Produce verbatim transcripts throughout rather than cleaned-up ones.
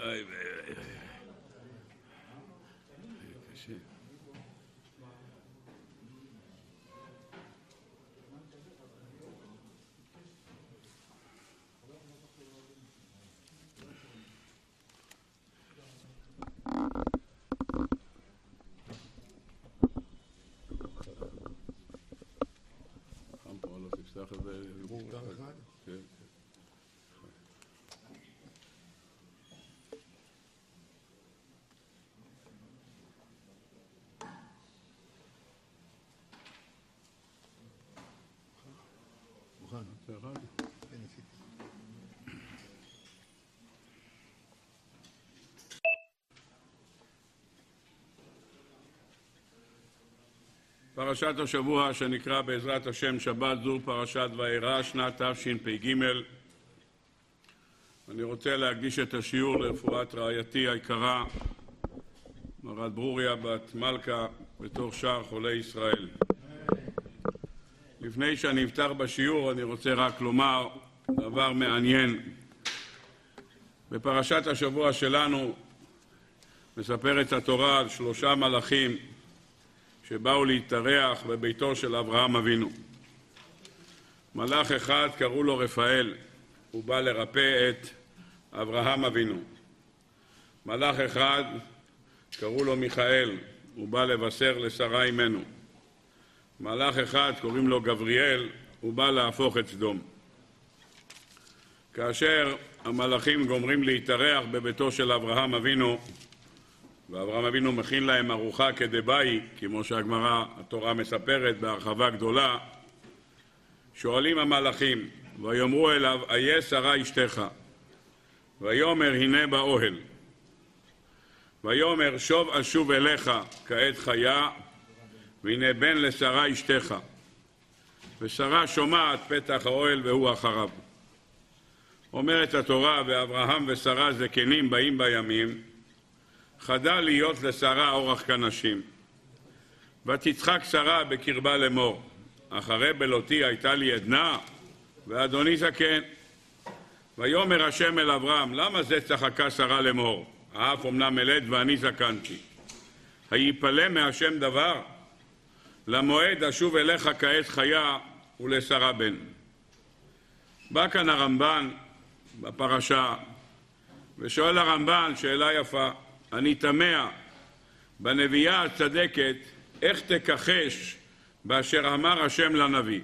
קשה. חם פה, לא תפתח את זה. מותר אחד? כן. מוכן? זה אחד? כן, עשיתי. פרשת השבוע שנקרא בעזרת השם שבת זו פרשת וארא שנת תשפ"ג. אני רוצה להקדיש את השיעור לרפואת רעייתי היקרה מרת ברוריה בת מלכה בתוך שאר חולי ישראל. לפני שאני אפתח בשיעור אני רוצה רק לומר דבר מעניין. בפרשת השבוע שלנו מספרת התורה על שלושה מלאכים שבאו להתארח בביתו של אברהם אבינו. מלאך אחד קראו לו רפאל, הוא בא לרפא את אברהם אבינו. מלאך אחד קראו לו מיכאל, הוא בא לבשר לשרה אימנו. מלאך אחד קוראים לו גבריאל, הוא בא להפוך את סדום. כאשר המלאכים גומרים להתארח בביתו של אברהם אבינו, ואברהם אבינו מכין להם ארוחה כדבעי, כמו שהגמרא התורה מספרת בהרחבה גדולה, שואלים המלאכים, ויאמרו אליו, איה שרה אשתך? ויאמר, הנה באוהל. ויאמר, שוב אשוב אליך כעת חיה, והנה בן לשרה אשתך. ושרה שומעת פתח האוהל והוא אחריו. אומרת התורה, ואברהם ושרה זקנים באים בימים, חדל להיות לשרה אורח כנשים. ותצחק שרה בקרבה לאמור, אחרי בלותי הייתה לי עדנה, ואדוני זקן. ויאמר השם אל אברהם, למה זה צחקה שרה לאמור? האף אמנם מלד ואני זקנתי. היפלא מהשם דבר? למועד אשוב אליך כעת חיה ולשרה בן. בא כאן הרמב"ן בפרשה, ושואל הרמב"ן שאלה יפה, אני תמה בנביאה הצדקת איך תכחש באשר אמר השם לנביא.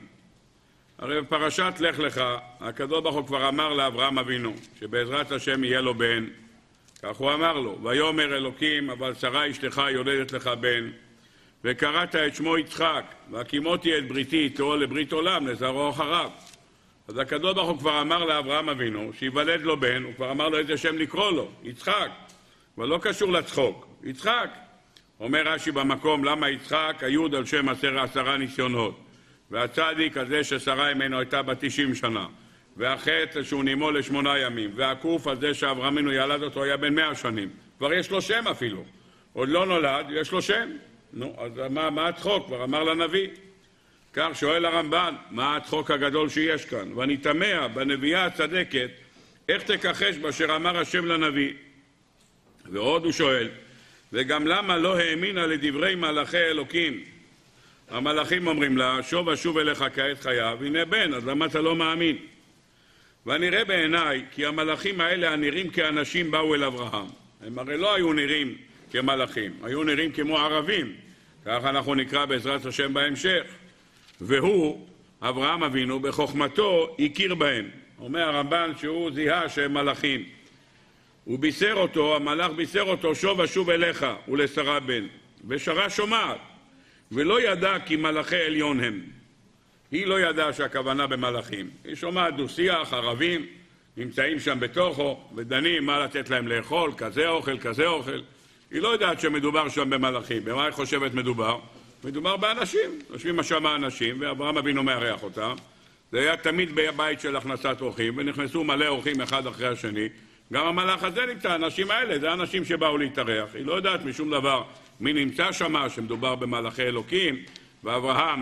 הרי בפרשת לך לך הקדוש ברוך הוא כבר אמר לאברהם אבינו שבעזרת השם יהיה לו בן, כך הוא אמר לו, ויאמר אלוקים אבל שרה אשתך יולדת לך בן, וקראת את שמו יצחק, והקימותי את בריתי איתו לברית עולם לזרעו אחריו. אז הקדוש ברוך הוא כבר אמר לאברהם אבינו שיוולד לו בן, הוא כבר אמר לו איזה שם לקרוא לו, יצחק, אבל לא קשור לצחוק, יצחק. אומר רש"י במקום, למה יצחק? היוד על שם עשר, עשרה ניסיונות, והצדיק הזה ששרה ממנו הייתה בת תשעים שנה, והחטא שהוא נימו לשמונה ימים, והקוף הזה שאברהם אבינו ילד אותו היה בן מאה שנים, כבר יש לו שם אפילו, עוד לא נולד, יש לו שם. נו, אז מה, מה הצחוק? כבר אמר לנביא. כך שואל הרמב"ן, מה הצחוק הגדול שיש כאן? ואני תמה בנביאה הצדקת, איך תכחש באשר אמר השם לנביא? ועוד הוא שואל, וגם למה לא האמינה לדברי מלאכי אלוקים? המלאכים אומרים לה, שוב אשוב אליך כעת חיה, והנה בן, אז למה אתה לא מאמין? ואני רואה בעיניי, כי המלאכים האלה הנראים כאנשים באו אל אברהם. הם הרי לא היו נראים כמלאכים, היו נראים כמו ערבים. כך אנחנו נקרא בעזרת השם בהמשך. והוא, אברהם אבינו, בחוכמתו הכיר בהם. אומר הרמב"ן שהוא זיהה שהם מלאכים. הוא בישר אותו, המלאך בישר אותו, שוב אשוב אליך ולשרה בן. ושרה שומעת, ולא ידע כי מלאכי עליון הם. היא לא ידעה שהכוונה במלאכים. היא שומעת דו-שיח, ערבים, נמצאים שם בתוכו, ודנים מה לתת להם לאכול, כזה אוכל, כזה אוכל. היא לא יודעת שמדובר שם במלאכים. במה היא חושבת מדובר? מדובר באנשים. יושבים שם אנשים, ואברהם אבינו מארח אותם. זה היה תמיד בבית של הכנסת אורחים, ונכנסו מלא אורחים אחד אחרי השני. גם המלאך הזה נמצא, האנשים האלה, זה האנשים שבאו להתארח. היא לא יודעת משום דבר מי נמצא שם, שמדובר במלאכי אלוקים, ואברהם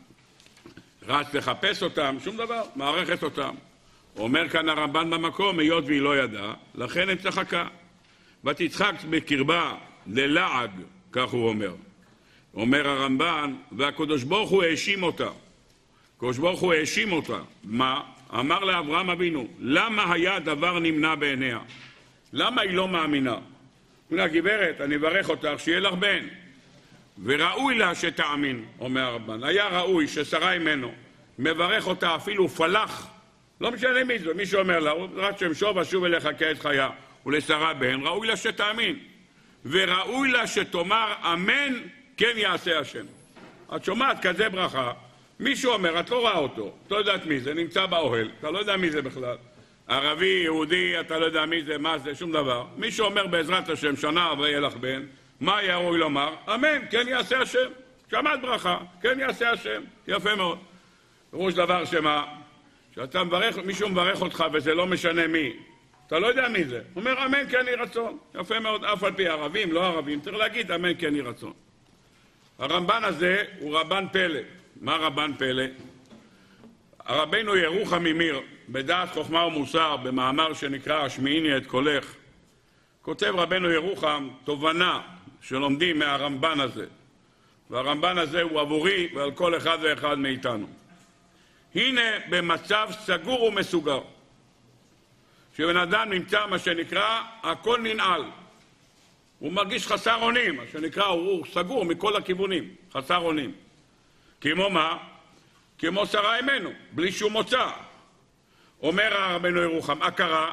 רץ לחפש אותם, שום דבר, מערכת אותם. אומר כאן הרמב"ן במקום, היות והיא לא ידעה, לכן הם צחקה. ותצחק בקרבה ללעג, כך הוא אומר. אומר הרמב"ן, והקדוש ברוך הוא האשים אותה. הקדוש ברוך הוא האשים אותה. מה? אמר לאברהם אבינו, למה היה דבר נמנע בעיניה? למה היא לא מאמינה? הנה גברת, אני אברך אותך, שיהיה לך בן. וראוי לה שתאמין, אומר הרמב"ן. היה ראוי ששרה ממנו מברך אותה אפילו פלח, לא משנה מי זה, מי שאומר לה, רק שם שוב אשוב אליך כעת חיה, ולשרה בן, ראוי לה שתאמין. וראוי לה שתאמר אמן, כן יעשה השם. את שומעת כזה ברכה, מישהו אומר, את לא רואה אותו, את לא יודעת מי זה, נמצא באוהל, אתה לא יודע מי זה בכלל. ערבי, יהודי, אתה לא יודע מי זה, מה זה, שום דבר. מישהו אומר בעזרת השם, שנה ויהיה לך בן, מה היה ראוי לומר? אמן, כן יעשה השם. שמעת ברכה, כן יעשה השם. יפה מאוד. פירוש דבר שמה, שאתה מברך, מישהו מברך אותך וזה לא משנה מי. אתה לא יודע מי זה. הוא אומר, אמן, כן יהי רצון. יפה מאוד, אף על פי ערבים, לא ערבים, צריך להגיד, אמן, כן יהי רצון. הרמב"ן הזה הוא רבן פלא. מה רבן פלא? הרבנו ירוחם ממיר, בדעת חוכמה ומוסר, במאמר שנקרא השמיעיני את קולך, כותב רבנו ירוחם תובנה שלומדים מהרמב"ן הזה. והרמב"ן הזה הוא עבורי ועל כל אחד ואחד מאיתנו. הנה במצב סגור ומסוגר, שבן אדם נמצא מה שנקרא הכל ננעל. הוא מרגיש חסר אונים, מה שנקרא הוא סגור מכל הכיוונים, חסר אונים. כמו מה? כמו שרה אמנו, בלי שום מוצא. אומר הרבנו ירוחם, הכרה,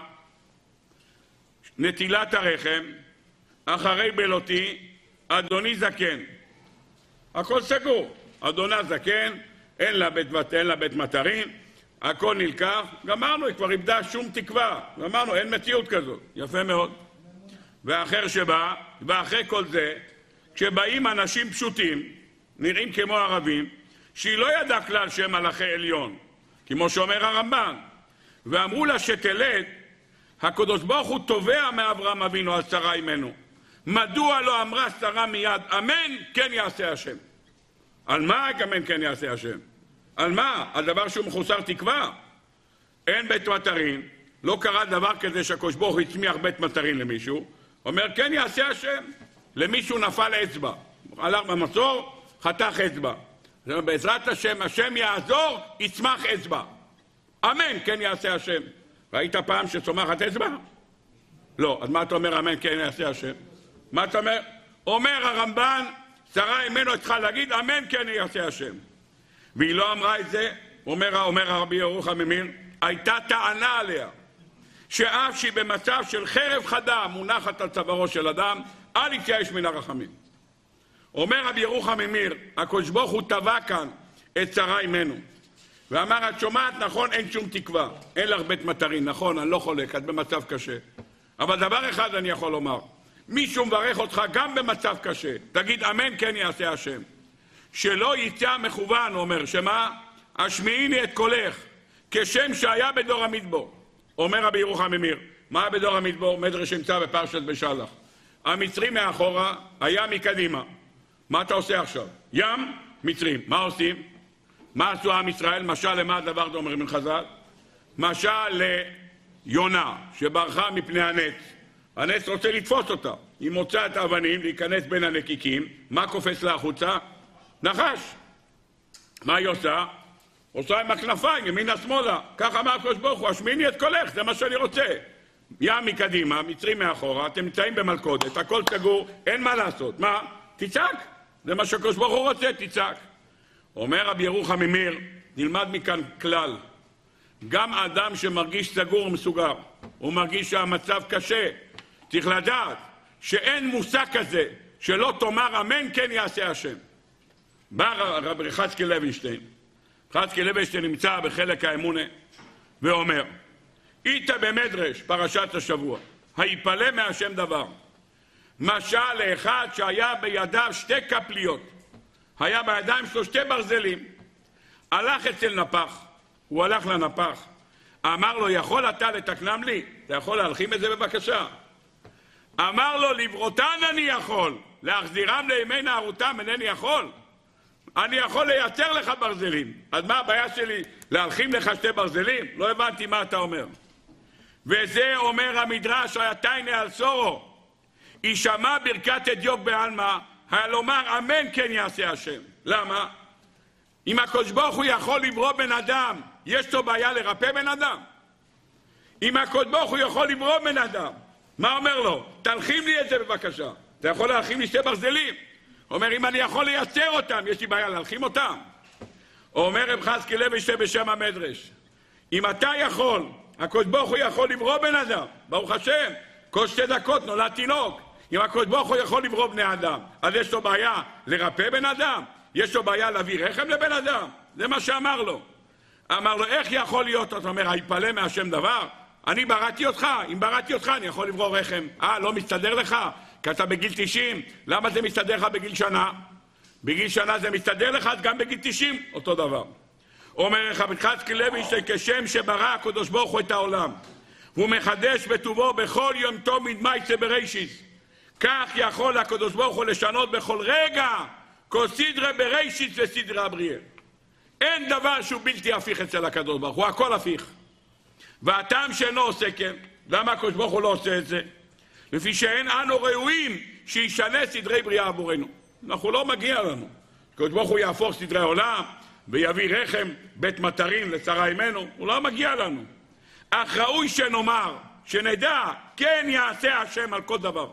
נטילת הרחם, אחרי בלותי, אדוני זקן. הכל סגור, אדונה זקן, אין לה בית, אין לה בית מטרים, הכל נלקח, גמרנו, היא כבר איבדה שום תקווה, גמרנו, אין מציאות כזאת, יפה מאוד. ואחר שבא, ואחרי כל זה, כשבאים אנשים פשוטים, נראים כמו ערבים, שהיא לא ידעה כלל שהם מלאכי עליון, כמו שאומר הרמב"ן, ואמרו לה שתלד, הקדוש ברוך הוא תובע מאברהם אבינו על שרה ממנו. מדוע לא אמרה שרה מיד, אמן, כן יעשה השם? על מה אמן, כן יעשה השם? על מה? על דבר שהוא מחוסר תקווה? אין בית מטרין, לא קרה דבר כזה שהקדוש ברוך הוא הצמיח בית מטרין למישהו, אומר, כן יעשה השם. למישהו נפל אצבע, הלך במצור, חתך אצבע. בעזרת השם, השם יעזור, יצמח אצבע. אמן, כן יעשה השם. ראית פעם שצומחת אצבע? לא. אז מה אתה אומר, אמן, כן יעשה השם? מה אתה אומר? אומר הרמב"ן, שרה ממנו צריכה להגיד, אמן, כן יעשה השם. והיא לא אמרה את זה, אומר, אומר הרבי ירוחם ממיר, הייתה טענה עליה, שאף שהיא במצב של חרב חדה מונחת על צווארו של אדם, אל יתייאש מן הרחמים. אומר רבי ירוחם ממיר, הקדוש ברוך הוא טבע כאן את שרה ממנו. ואמר, את שומעת, נכון, אין שום תקווה. אין לך בית מטרין, נכון, אני לא חולק, את במצב קשה. אבל דבר אחד אני יכול לומר, מישהו מברך אותך גם במצב קשה. תגיד, אמן, כן יעשה השם. שלא יצא מכוון, אומר, שמה? השמיעיני את קולך, כשם שהיה בדור המדבור. אומר רבי ירוחם ממיר, מה בדור המדבור? מדרש נמצא בפרשת בשלח. המצרי מאחורה, היה מקדימה. מה אתה עושה עכשיו? ים, מצרים. מה עושים? מה עשו עם ישראל? משל למה הדבר זה אומרים חז"ל? משל ליונה שברחה מפני הנץ. הנץ רוצה לתפוס אותה. היא מוצאה את האבנים להיכנס בין הנקיקים. מה קופץ לה החוצה? נחש. מה היא עושה? עושה עם הכנפיים, ימינה שמאלה. כך אמר הקדוש ברוך הוא, השמיעיני את קולך, זה מה שאני רוצה. ים מקדימה, מצרים מאחורה, אתם נמצאים במלכודת, הכל סגור, אין מה לעשות. מה? תצעק. זה מה שהקדוש ברוך הוא רוצה, תצעק. אומר רבי ירוחם ממיר, נלמד מכאן כלל. גם האדם שמרגיש סגור ומסוגר, הוא מרגיש שהמצב קשה, צריך לדעת שאין מושג כזה שלא תאמר אמן כן יעשה השם. בא רבי יחזקאל לוינשטיין, יחזקאל לוינשטיין נמצא בחלק האמונה ואומר, איתה במדרש, פרשת השבוע, היפלא מהשם דבר. משל לאחד שהיה בידיו שתי כפליות, היה בידיים שלו שתי ברזלים, הלך אצל נפח, הוא הלך לנפח, אמר לו, יכול אתה לתקנם לי? אתה יכול להלחים את זה בבקשה? אמר לו, לברוטן אני יכול, להחזירם לימי נערותם אינני יכול. אני יכול לייצר לך ברזלים. אז מה הבעיה שלי? להלחים לך שתי ברזלים? לא הבנתי מה אתה אומר. וזה אומר המדרש, היתייני על סורו, יישמע ברכת אדיוק בעלמא, היה לומר אמן כן יעשה השם. למה? אם הקדוש ברוך הוא יכול לברוא בן אדם, יש לו בעיה לרפא בן אדם? אם הקדוש ברוך הוא יכול לברוא בן אדם, מה אומר לו? תלחים לי את זה בבקשה. אתה יכול להלחים לי שתי ברזלים? אומר, אם אני יכול לייצר אותם, יש לי בעיה להלחים אותם? אומר רב חזקאל לוינשטיין בשם המדרש, אם אתה יכול, הקדוש ברוך הוא יכול לברוא בן אדם, ברוך השם, כל שתי דקות נולד תינוק. אם הקדוש ברוך הוא יכול לברוא בני אדם, אז יש לו בעיה לרפא בן אדם? יש לו בעיה להביא רחם לבן אדם? זה מה שאמר לו. אמר לו, איך יכול להיות? אתה אומר, היפלא מהשם דבר? אני בראתי אותך, אם בראתי אותך אני יכול לברוא רחם. אה, לא מסתדר לך? כי אתה בגיל תשעים, למה זה מסתדר לך בגיל שנה? בגיל שנה זה מסתדר לך, אז גם בגיל תשעים, אותו דבר. אומר רב חזקאל לוינשטיין, כשם שברא הקדוש ברוך הוא את העולם, והוא מחדש בטובו בכל יום טוב מדמייסה בראשית, כך יכול הקדוש ברוך הוא לשנות בכל רגע כל סדרה בראשית וסדרה בריאה. אין דבר שהוא בלתי הפיך אצל הקדוש ברוך הוא, הכל הפיך. והטעם שאינו עושה כן, למה הקדוש ברוך הוא לא עושה את זה? לפי שאין אנו ראויים שישנה סדרי בריאה עבורנו. אנחנו לא מגיע לנו. הקדוש ברוך הוא יהפוך סדרי עולם ויביא רחם בית מטרים לשרה אימנו, הוא לא מגיע לנו. אך ראוי שנאמר, שנדע, כן יעשה השם על כל דבר.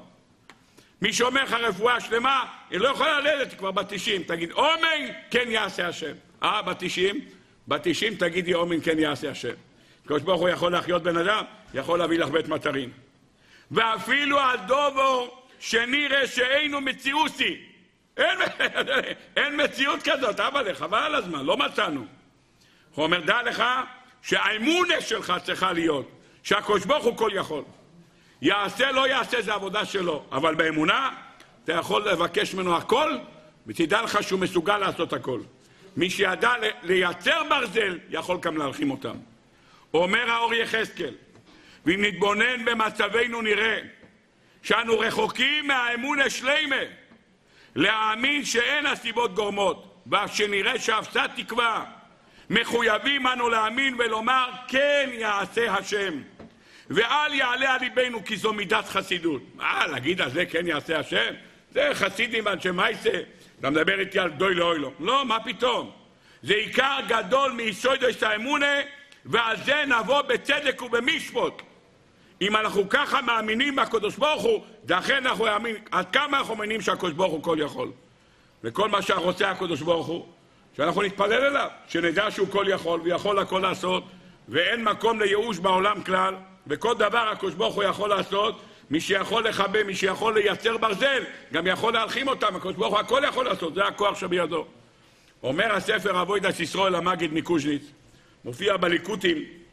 מי שאומר לך רפואה שלמה, היא לא יכולה ללדת כבר בתשעים, תגיד אומן, כן יעשה השם. אה, בתשעים? בתשעים תגידי אומן, כן יעשה השם. הקדוש ברוך הוא יכול להחיות בן אדם, יכול להביא לך בית מטרים. ואפילו הדובו שנראה שאינו מציאוסי. אין, אין מציאות כזאת, אבל חבל על הזמן, לא מצאנו. הוא אומר, דע לך שהאמונה שלך צריכה להיות, שהקדוש ברוך הוא כל יכול. יעשה, לא יעשה, זה עבודה שלו. אבל באמונה, אתה יכול לבקש ממנו הכל, ותדע לך שהוא מסוגל לעשות הכל. מי שידע לייצר ברזל, יכול גם להלחים אותם. אומר האור יחזקאל, ואם נתבונן במצבנו נראה, שאנו רחוקים מהאמון השלימה, להאמין שאין הסיבות גורמות, ואף שנראה שאפסה תקווה, מחויבים אנו להאמין ולומר, כן יעשה השם. ואל יעלה על ליבנו כי זו מידת חסידות. מה, להגיד על זה כן יעשה השם? זה חסידים אנשי מייסה. אתה מדבר איתי על גדוי לאוילו. לא, מה פתאום? זה עיקר גדול מיסודות האמונה, ועל זה נבוא בצדק ובמשפט. אם אנחנו ככה מאמינים בקדוש ברוך הוא, לכן אנחנו מאמין, עד כמה אנחנו מאמינים שהקדוש ברוך הוא כל יכול. וכל מה שרוצה הקדוש ברוך הוא, שאנחנו נתפלל אליו, שנדע שהוא כל יכול ויכול הכל לעשות, ואין מקום לייאוש בעולם כלל, וכל דבר הקדוש ברוך הוא יכול לעשות, מי שיכול לחבא, מי שיכול לייצר ברזל, גם יכול להלחים אותם, הקדוש ברוך הוא הכל יכול לעשות, זה הכוח שבידו. אומר הספר אבוידס ישראל המגיד מקוז'ניץ, מופיע בליקוטים,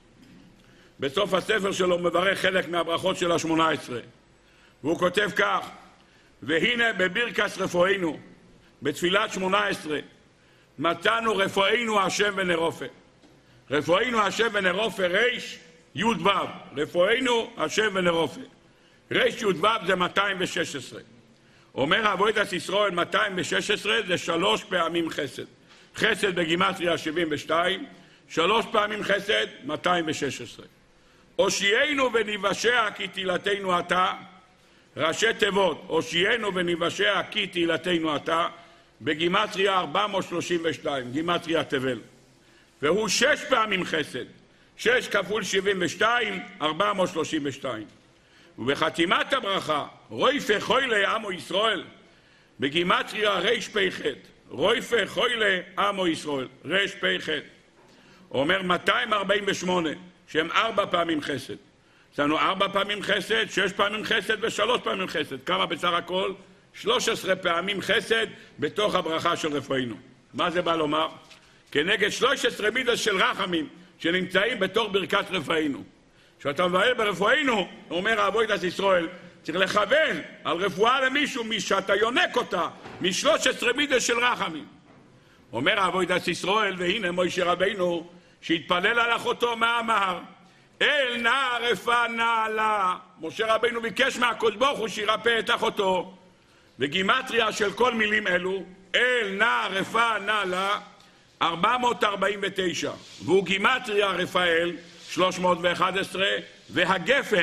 בסוף הספר שלו מברך חלק מהברכות של השמונה עשרה, והוא כותב כך, והנה בברכת רפואינו, בתפילת שמונה עשרה, מצאנו רפואינו השם ונרופא. רפואינו השם ונרופא ריש יוד וו, רפואינו השם ונרופא. ריש יוד וו זה מאתיים ושש עשרה. אומר אבוידס ישראל מאתיים ושש עשרה זה שלוש פעמים חסד. חסד בגימטריה שבעים ושתיים, שלוש פעמים חסד מאתיים ושש עשרה. הושיענו וניוושע כי תהילתנו אתה, ראשי תיבות, הושיענו וניוושע כי תהילתנו אתה, בגימטריה ארבע מאות שלושים ושתיים, גימטריה תבל. והוא שש פעמים חסד, שש כפול שבעים ושתיים, ארבע מאות שלושים ושתיים. ובחתימת הברכה, רויפה חוילה עמו ישראל, בגימטריה רש פ"ח, רויפה חוילה עמו ישראל, רש פ"ח. אומר מאתיים ארבעים ושמונה, שהם ארבע פעמים חסד. יש לנו ארבע פעמים חסד, שש פעמים חסד ושלוש פעמים חסד. כמה בסך הכל? שלוש עשרה פעמים חסד בתוך הברכה של רפואינו. מה זה בא לומר? כנגד שלוש עשרה מידות של רחמים שנמצאים בתוך ברכת רפואינו. כשאתה מבאר ברפואינו, אומר אבוידס ישראל, צריך לכוון על רפואה למישהו שאתה יונק אותה מ-שלוש עשרה מידות של רחמים. אומר אבוידס ישראל, והנה מוישה רבינו שהתפלל על אחותו, מה אמר? אל נא רפא נא לה. משה רבינו ביקש מהקדוש ברוך הוא שירפא את אחותו. וגימטריה של כל מילים אלו, אל נא רפא נא לה, ארבע מאות ארבעים ותשע. והוא גימטריה רפאל, שלוש מאות ואחת עשרה, והגפן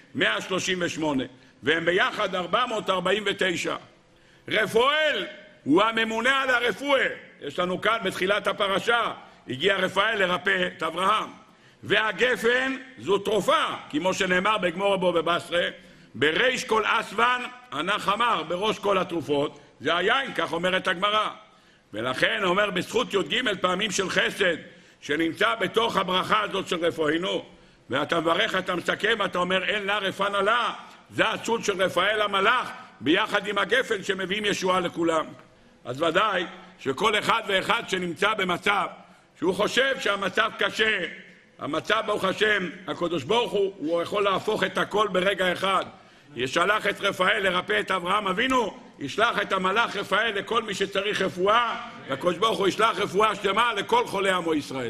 מאה שלושים ושמונה, והם ביחד ארבע מאות ארבעים ותשע. רפואל הוא הממונה על הרפואה. יש לנו כאן בתחילת הפרשה, הגיע רפאל לרפא את אברהם. והגפן זו תרופה, כמו שנאמר בגמור בו בבשרה, בריש כל אסוון ענה חמר, בראש כל התרופות, זה היין, כך אומרת הגמרא. ולכן אומר בזכות י"ג פעמים של חסד, שנמצא בתוך הברכה הזאת של רפואינו, ואתה מברך, אתה מסכם, אתה אומר אין לה רפאנה לה, זה הסוד של רפאל המלאך, ביחד עם הגפן שמביאים ישועה לכולם. אז ודאי שכל אחד ואחד שנמצא במצב שהוא חושב שהמצב קשה, המצב ברוך השם, הקדוש ברוך הוא, הוא יכול להפוך את הכל ברגע אחד. ישלח את רפאל לרפא את אברהם אבינו, ישלח את המלאך רפאל לכל מי שצריך רפואה, והקדוש ברוך הוא ישלח רפואה שלמה לכל חולי עמו ישראל.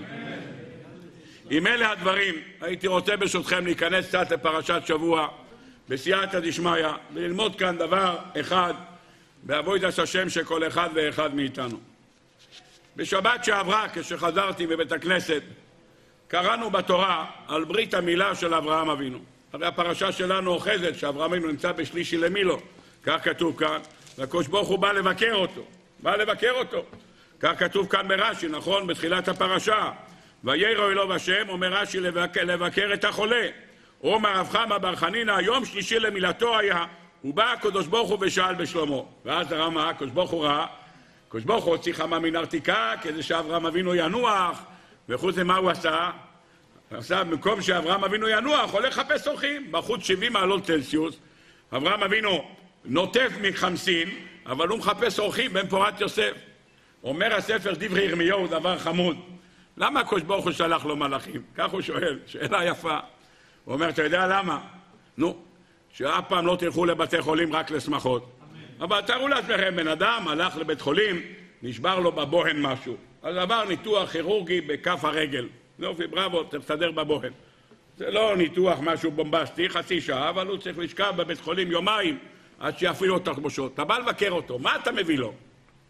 עם אלה הדברים, הייתי רוצה ברשותכם להיכנס קצת לפרשת שבוע, בסייעתא דשמיא, וללמוד כאן דבר אחד, בעבודת השם של כל אחד ואחד מאיתנו. בשבת שעברה, כשחזרתי בבית הכנסת, קראנו בתורה על ברית המילה של אברהם אבינו. הרי הפרשה שלנו אוחזת שאברהם אבינו נמצא בשלישי למילו, כך כתוב כאן, והקדוש ברוך הוא בא לבקר אותו, בא לבקר אותו. כך כתוב כאן ברש"י, נכון? בתחילת הפרשה. וירא אלוהים השם, אומר רש"י, לבקר, לבקר את החולה. אומר רב חמא בר חנינא, יום שלישי למילתו היה, הוא בא הקדוש ברוך הוא ושאל בשלומו. ואז הרמה, הקדוש ברוך הוא ראה, הקדוש ברוך הוא הוציא חמה מן ארתיקה, כדי שאברהם אבינו ינוח, וחוץ למה הוא עשה? עכשיו, במקום שאברהם אבינו ינוח, הולך לחפש אורחים, בחוץ שבעים מעלות צלסיוס. אברהם אבינו נוטף מחמסין, אבל הוא מחפש אורחים בן פורת יוסף. אומר הספר דברי ירמיהו, דבר חמוד. למה הקדוש ברוך הוא שלח לו מלאכים? כך הוא שואל, שאלה יפה. הוא אומר, אתה יודע למה? נו, שאף פעם לא תלכו לבתי חולים רק לשמחות. אבל תראו לעצמכם, בן אדם הלך לבית חולים, נשבר לו בבוהן משהו. אז עבר ניתוח כירורגי בכף הרגל. יופי, בראבו, צריך לסדר בבוהן. זה לא ניתוח משהו בומבסטי, חצי שעה, אבל הוא צריך לשכב בבית חולים יומיים, עד שיפעילו את התחבושות. אתה בא לבקר אותו, מה אתה מביא לו?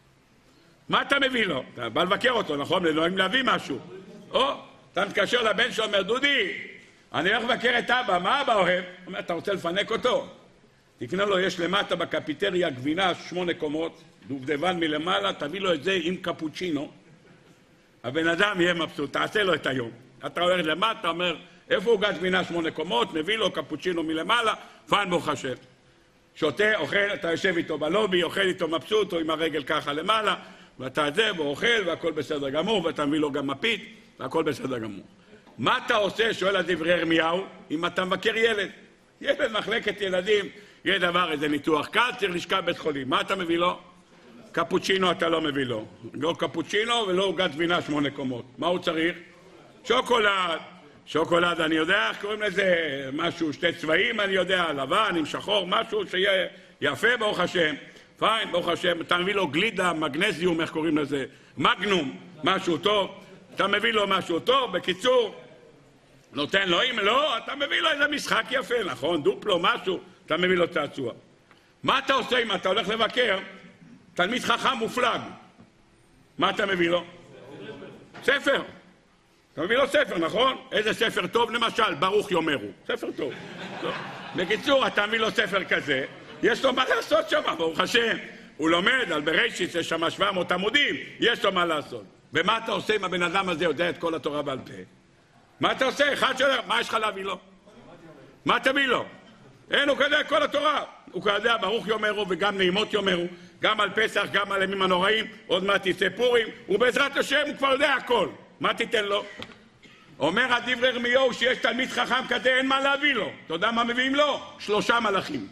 מה אתה מביא לו? אתה בא לבקר אותו, נכון? לנועים להביא משהו. או, אתה מתקשר לבן שאומר, דודי, אני הולך לבקר את אבא, מה אבא אוהב? הוא אומר, אתה רוצה לפנק אותו? תקנה לו, יש למטה בקפיטריה גבינה שמונה קומות, דובדבן מלמעלה, תביא לו את זה עם קפוצ'ינו. הבן אדם יהיה מבסוט, תעשה לו את היום. אתה הולך למטה, אומר, איפה הוא גז גבינה שמונה קומות, מביא לו קפוצ'ינו מלמעלה, פן ברוך השם. שותה, אוכל, אתה יושב איתו בלובי, אוכל איתו מבסוט, או עם הרגל ככה למעלה, ואתה זה, והוא אוכל, והכל בסדר גמור, ואתה מביא לו גם מפית, והכל בסדר גמור. מה אתה עושה, שואל על דברי ירמיהו, אם אתה מבקר ילד? ילד מחלקת ילדים, יהיה דבר, איזה ניתוח קל, צריך לשכב בית חולים. מה אתה מביא לו? קפוצ'ינו אתה לא מביא לו. לא קפוצ'ינו ולא עוגת גבינה שמונה קומות. מה הוא צריך? שוקולד. שוקולד, אני יודע איך קוראים לזה משהו, שתי צבעים, אני יודע, לבן עם שחור, משהו שיהיה יפה, ברוך השם. פיין, ברוך השם. אתה מביא לו גלידה, מגנזיום, איך קוראים לזה? מגנום, משהו טוב. אתה מביא לו משהו טוב, בקיצור, נותן לו, אם לא, אתה מביא לו איזה משחק יפה, נכון? דופלו, משהו, אתה מביא לו צעצוע. מה אתה עושה אם אתה הולך לבקר? תלמיד חכם מופלג. מה אתה מביא לו? ספר. אתה מביא לו ספר, נכון? איזה ספר טוב? למשל, ברוך יאמרו. ספר טוב. בקיצור, אתה מביא לו ספר כזה, יש לו מה לעשות שם, ברוך השם. הוא לומד על בראשית, יש שם שבע מאות עמודים, יש לו מה לעשות. ומה אתה עושה אם הבן אדם הזה יודע את כל התורה בעל פה? מה אתה עושה? אחד שואל, מה יש לך להביא לו? מה תביא לו? אין, הוא יודע את כל התורה. הוא יודע ברוך יאמרו וגם נעימות יאמרו, גם על פסח, גם על ימים הנוראים, עוד מעט יצא פורים, ובעזרת השם הוא כבר יודע הכל. מה תיתן לו? אומר הדברי ירמיהו שיש תלמיד חכם כזה, אין מה להביא לו. אתה יודע מה מביאים לו? שלושה מלאכים.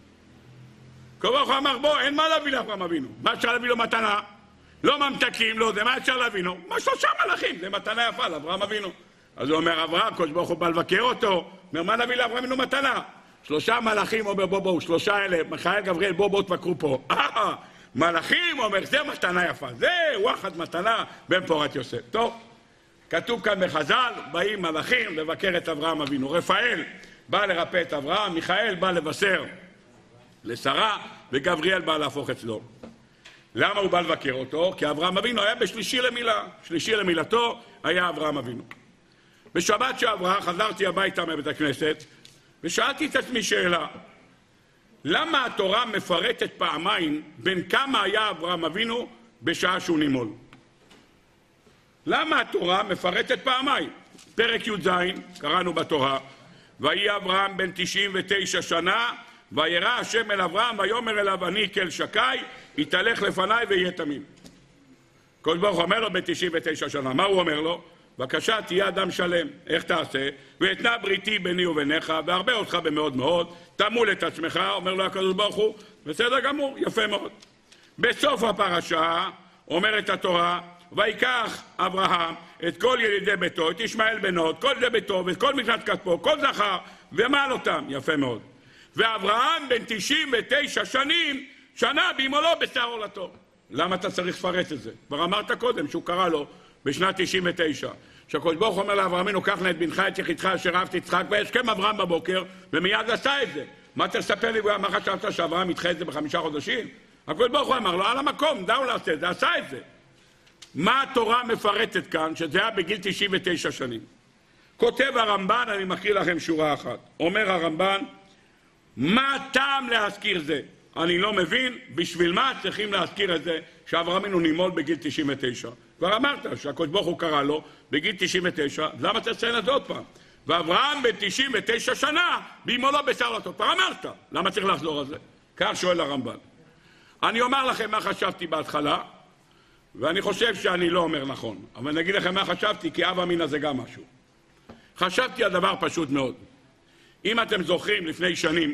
כבוך אמר בו, אין מה להביא לאברהם אבינו. מה אפשר להביא לו מתנה? לא ממתקים, לא זה, מה אפשר להביא לו? מה שלושה מלאכים? זה מתנה יפה לאברהם אבינו. אז הוא אומר, אברהם, קדוש ברוך הוא בא לבקר אותו, אומר, מה נביא לאברהם אבינו מתנה? שלושה מלאכים, אומר, בוא בואו, שלושה אלה, מיכאל גבריאל, בוא בואו תבקרו פה. אה, מלאכים, אומר, זה מתנה יפה, זה וואחד מתנה בן פורת יוסף. טוב, כתוב כאן בחז"ל, באים מלאכים לבקר את אברהם אבינו. רפאל בא לרפא את אברהם, מיכאל בא לבשר לשרה, וגבריאל בא להפוך אצלו. למה הוא בא לבקר אותו? כי אברהם אבינו היה בשלישי למילה, שלישי למילתו היה אברהם אבינו. בשבת שעברה חזרתי הביתה מבית הכנסת, ושאלתי את עצמי שאלה, למה התורה מפרטת פעמיים בין כמה היה אברהם אבינו בשעה שהוא נימול? למה התורה מפרטת פעמיים? פרק י"ז, קראנו בתורה, ויהי אברהם בן תשעים ותשע שנה, וירא השם אל אברהם, ויאמר אליו אני כל שקי, יתהלך לפניי ויהיה תמים. הקדוש ברוך הוא אומר לו ב-תשעים ותשע שנה, מה הוא אומר לו? בבקשה תהיה אדם שלם, איך תעשה? ואתנה בריתי ביני וביניך, והרבה אותך במאוד מאוד, תמול את עצמך, אומר לו הקדוש ברוך הוא, בסדר גמור, יפה מאוד. בסוף הפרשה אומרת התורה, ויקח אברהם את כל ילידי ביתו, את ישמעאל בנו, את כל ילידי ביתו, ואת כל מקנת כספו, כל זכר, ומל אותם, יפה מאוד. ואברהם בן תשעים ותשע שנים, שנה בימולו בשר עולתו. למה אתה צריך לפרט את זה? כבר אמרת קודם שהוא קרא לו בשנת תשעים ותשע. שהקדוש ברוך הוא אומר לאברהם אבינו, קח נא את בנך את יחידך אשר אהבת יצחק, וישכם אברהם בבוקר, ומיד עשה את זה. מה תספר לי, מה חשבת שאברהם ידחה את זה בחמישה חודשים? הקדוש ברוך הוא אמר לו, על המקום, דאו לעשה את זה, עשה את זה. מה התורה מפרטת כאן, שזה היה בגיל תשעים ותשע שנים? כותב הרמב"ן, אני מקריא לכם שורה אחת. אומר הרמב"ן, מה טעם להזכיר זה? אני לא מבין, בשביל מה צריכים להזכיר את זה שאברהם אבינו נימול בגיל תשעים ותשע? כבר אמרת שהקדוש ברוך הוא קרא לו בגיל תשעים ותשע, למה תציין את זה עוד פעם? ואברהם בן תשעים ותשע שנה בימולו בשר עולתו. כבר אמרת, למה צריך לחזור על זה? כך שואל הרמב"ן. אני אומר לכם מה חשבתי בהתחלה, ואני חושב שאני לא אומר נכון, אבל אני אגיד לכם מה חשבתי, כי אב אמינא זה גם משהו. חשבתי על דבר פשוט מאוד. אם אתם זוכרים, לפני שנים,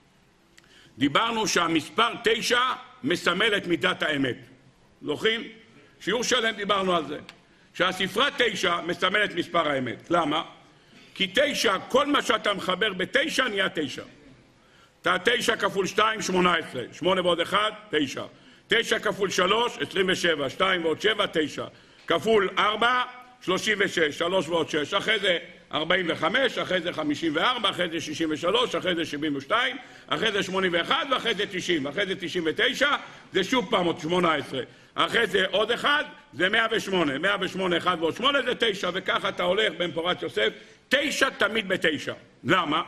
דיברנו שהמספר תשע מסמל את מידת האמת. זוכרים? שיעור שלם דיברנו על זה. שהספרה תשע מסמל את מספר האמת. למה? כי תשע, כל מה שאתה מחבר בתשע נהיה תשע. אתה תשע כפול שתיים, שמונה עשרה. שמונה ועוד אחד, תשע. תשע כפול שלוש, עשרים ושבע. שתיים ועוד שבע, תשע. כפול ארבע, שלושים ושש. שלוש ועוד שש. אחרי זה ארבעים וחמש, אחרי זה חמישים וארבע, אחרי זה שישים ושלוש, אחרי זה שבעים ושתיים, אחרי זה שמונים ואחת, ואחרי זה תשעים. אחרי זה תשעים ותשע, זה שוב פעם עוד שמונה עשרה. אחרי זה עוד אחד, זה מאה ושמונה. מאה ושמונה, אחד ועוד שמונה זה תשע, וככה אתה הולך בן פורת יוסף. תשע תמיד בתשע. למה?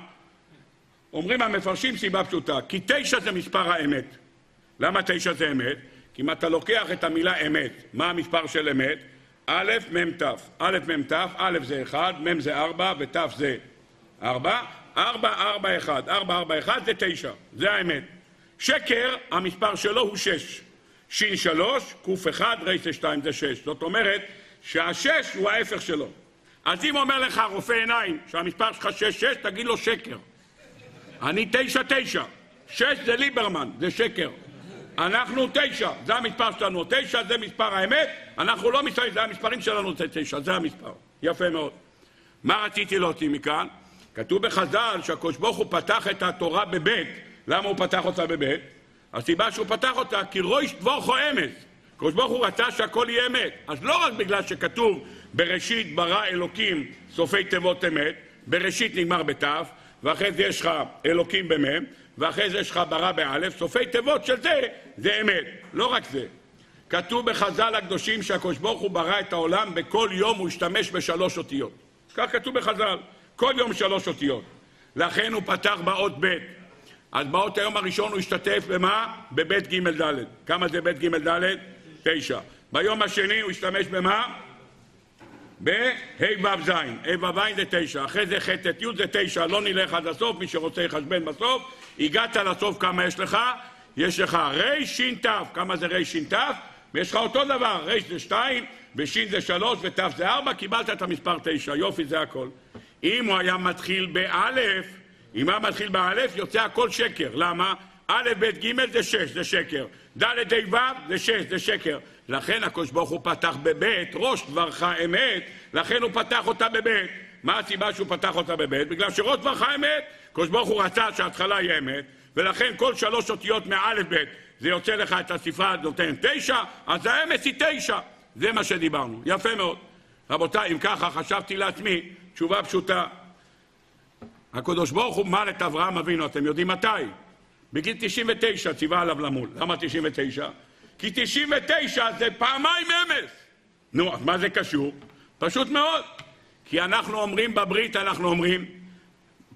אומרים המפרשים סיבה פשוטה, כי תשע זה מספר האמת. למה תשע זה אמת? כי אם אתה לוקח את המילה אמת, מה המספר של אמת? א', מ', ת'. א', מ', ת', א' זה אחד, מ' זה ארבע, ות' זה ארבע. ארבע, ארבע, אחד. ארבע, ארבע, אחד זה תשע. זה האמת. שקר, המספר שלו הוא שש. שין שלוש, קוף אחד, רייס שתיים זה שש. זאת אומרת שהשש הוא ההפך שלו. אז אם אומר לך רופא עיניים שהמספר שלך שש, שש, תגיד לו שקר. אני תשע, תשע. שש זה ליברמן, זה שקר. אנחנו תשע, זה המספר שלנו. תשע זה מספר האמת, אנחנו לא מספרים, זה המספרים שלנו, זה תשע, זה המספר. יפה מאוד. מה רציתי להוציא מכאן? כתוב בחז"ל שהקדוש ברוך הוא פתח את התורה בבית. למה הוא פתח אותה בבית? הסיבה שהוא פתח אותה, כי רויש דבורכו אמס. הקדוש ברוך הוא רצה שהכל יהיה אמת. אז לא רק בגלל שכתוב בראשית ברא אלוקים סופי תיבות אמת, בראשית נגמר בתף, ואחרי זה יש לך אלוקים במם, ואחרי זה יש לך ברא באלף, סופי תיבות של זה, זה אמת. לא רק זה. כתוב בחז"ל הקדושים שהקדוש ברוך הוא ברא את העולם, בכל יום הוא השתמש בשלוש אותיות. כך כתוב בחז"ל, כל יום שלוש אותיות. לכן הוא פתח באות ב'. אז באות היום הראשון הוא השתתף במה? בבית ג' ד'. כמה זה בית ג' ד'? תשע. ביום השני הוא השתמש במה? בה' ו' ז'. ה' ו' ז' זה תשע. אחרי זה ח' ט' י' זה תשע. לא נלך עד הסוף, מי שרוצה יחשבן בסוף. הגעת לסוף, כמה יש לך? יש לך ר' ש' ת'. כמה זה ר' ש' ת'? ויש לך אותו דבר. ר' זה שתיים, וש' זה שלוש, ות' זה ארבע. קיבלת את המספר תשע. יופי, זה הכל. אם הוא היה מתחיל באלף, אם היה מתחיל באלף, יוצא הכל שקר. למה? א', ב', ג' זה שש, זה שקר. ד', ה', ו' זה שש, זה שקר. לכן הקדוש ברוך הוא פתח בבית, ראש דברך אמת, לכן הוא פתח אותה בבית. מה הסיבה שהוא פתח אותה בבית? בגלל שראש דברך אמת, הקדוש ברוך הוא רצה שההתחלה יהיה אמת, ולכן כל שלוש אותיות מא' ב' זה יוצא לך את הספרה, נותן תשע, אז האמת היא תשע. זה מה שדיברנו. יפה מאוד. רבותיי, אם ככה חשבתי לעצמי, תשובה פשוטה. הקדוש ברוך הוא מל את אברהם אבינו, אתם יודעים מתי? בגיל תשעים ותשע ציווה עליו למול. למה תשעים ותשע? כי תשעים ותשע זה פעמיים אמס. נו, אז מה זה קשור? פשוט מאוד. כי אנחנו אומרים בברית, אנחנו אומרים,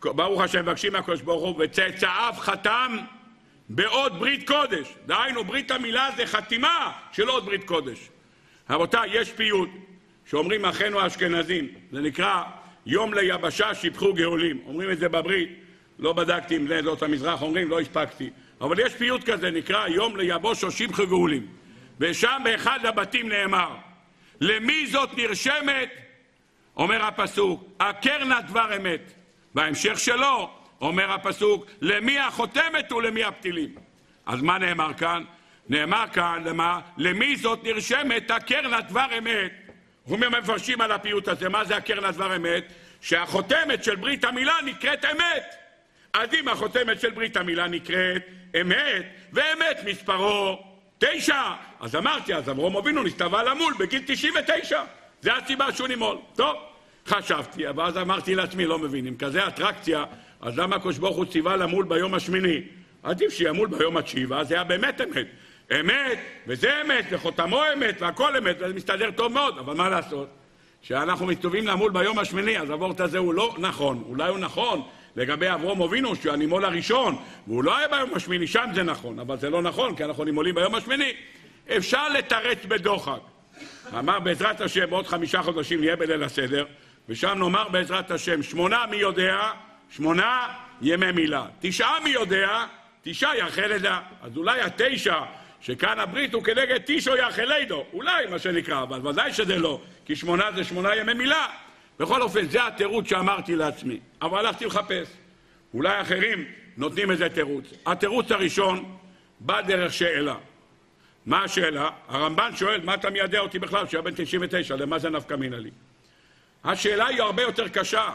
ברוך השם, מבקשים מהקדוש ברוך הוא, וצאצאיו חתם בעוד ברית קודש. דהיינו, ברית המילה זה חתימה של עוד ברית קודש. רבותיי, יש פיוט שאומרים אחינו האשכנזים, זה נקרא יום ליבשה שיפחו גאולים. אומרים את זה בברית, לא בדקתי אם זה זאת המזרח, אומרים, לא הספקתי. אבל יש פיוט כזה, נקרא יום ליבשה שיפחו גאולים. ושם באחד הבתים נאמר, למי זאת נרשמת? אומר הפסוק, הקרנה דבר אמת. בהמשך שלו אומר הפסוק, למי החותמת ולמי הפתילים. אז מה נאמר כאן? נאמר כאן, למה? למי זאת נרשמת הקרנה דבר אמת. אנחנו מפרשים על הפיוט הזה, מה זה הקרנה דבר אמת? שהחותמת של ברית המילה נקראת אמת. אז אם החותמת של ברית המילה נקראת אמת, ואמת מספרו תשע, אז אמרתי, אז אברהם אבינו נסתווה למול בגיל תשעים ותשע. זה הסיבה שהוא נימול. טוב, חשבתי, אבל אז אמרתי לעצמי, לא מבין, אם כזה אטרקציה, אז למה הקדוש ברוך הוא ציווה למול ביום השמיני? עדיף שימול ביום התשיעי, ואז זה היה באמת אמת. אמת, וזה אמת, וחותמו אמת, והכל אמת, וזה מסתדר טוב מאוד, אבל מה לעשות? שאנחנו מסתובבים למול ביום השמיני, אז הוורט הזה הוא לא נכון, אולי הוא נכון לגבי אברהם אבינו, שהוא הנימול הראשון, והוא לא היה ביום השמיני, שם זה נכון, אבל זה לא נכון, כי אנחנו נימולים ביום השמיני. אפשר לתרץ בדוחק. אמר בעזרת השם, בעוד חמישה חודשים נהיה בליל הסדר, ושם נאמר בעזרת השם, שמונה מי יודע, שמונה ימי מילה. תשעה מי יודע, תשעה יאכל לידה. אז אולי התשע, שכאן הברית הוא כנגד תשעו יאכל לידו. אולי מה שנקרא, אבל ודאי שזה לא, כי שמונה זה שמונה ימי מילה. בכל אופן, זה התירוץ שאמרתי לעצמי. אבל הלכתי לחפש. אולי אחרים נותנים איזה תירוץ. התירוץ הראשון בא דרך שאלה. מה השאלה? הרמב"ן שואל, מה אתה מיידע אותי בכלל? שהיה בן תשעים ותשע, למה זה נפקא מינה לי? השאלה היא הרבה יותר קשה.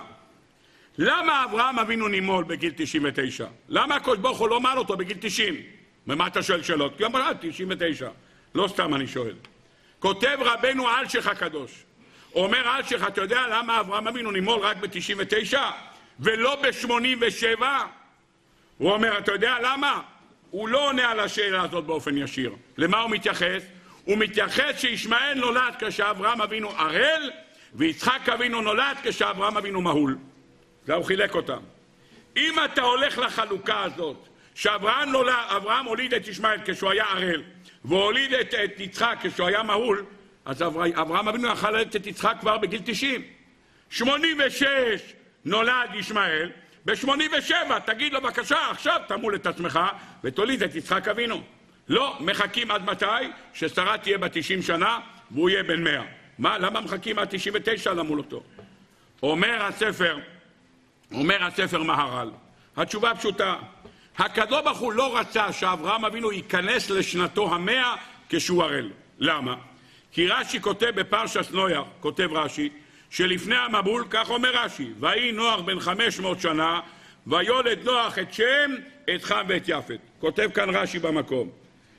למה אברהם אבינו נימול בגיל תשעים ותשע? למה הקדוש ברוך הוא לא מעל אותו בגיל תשעים? ומה אתה שואל שאלות? כי אמרה, תשעים ותשע. לא סתם אני שואל. כותב רבנו אלשיך הקדוש. אומר אלשיך, אתה יודע למה אברהם אבינו נימול רק ב-תשעים ותשע ולא ב-שמונים ושבע? הוא אומר, אתה יודע למה? הוא לא עונה על השאלה הזאת באופן ישיר. למה הוא מתייחס? הוא מתייחס שישמעאל נולד כשאברהם אבינו ערל, ויצחק אבינו נולד כשאברהם אבינו מהול. זה הוא חילק אותם. אם אתה הולך לחלוקה הזאת, שאברהם נולד, אברהם הוליד את ישמעאל כשהוא היה ערל, והוליד את, את יצחק כשהוא היה מהול, אז אברהם אבינו יכול ללדת את יצחק כבר בגיל תשעים. שמונים ושש נולד ישמעאל, ב-שמונים ושבע תגיד לו בבקשה, עכשיו תמול את עצמך ותוליד את יצחק אבינו. לא, מחכים עד מתי? ששרה תהיה בת תשעים שנה והוא יהיה בן מאה. מה? למה מחכים עד תשעים ותשע למול אותו? אומר הספר, אומר הספר מהר"ל, התשובה פשוטה. הקדוש ברוך הוא לא רצה שאברהם אבינו ייכנס לשנתו המאה כשהוא ערל. למה? כי רש"י כותב בפרשת נוח, כותב רש"י, שלפני המבול, כך אומר רש"י, ויהי נוח בן חמש מאות שנה, ויולד נוח את שם, את חם ואת יפת. כותב כאן רש"י במקום.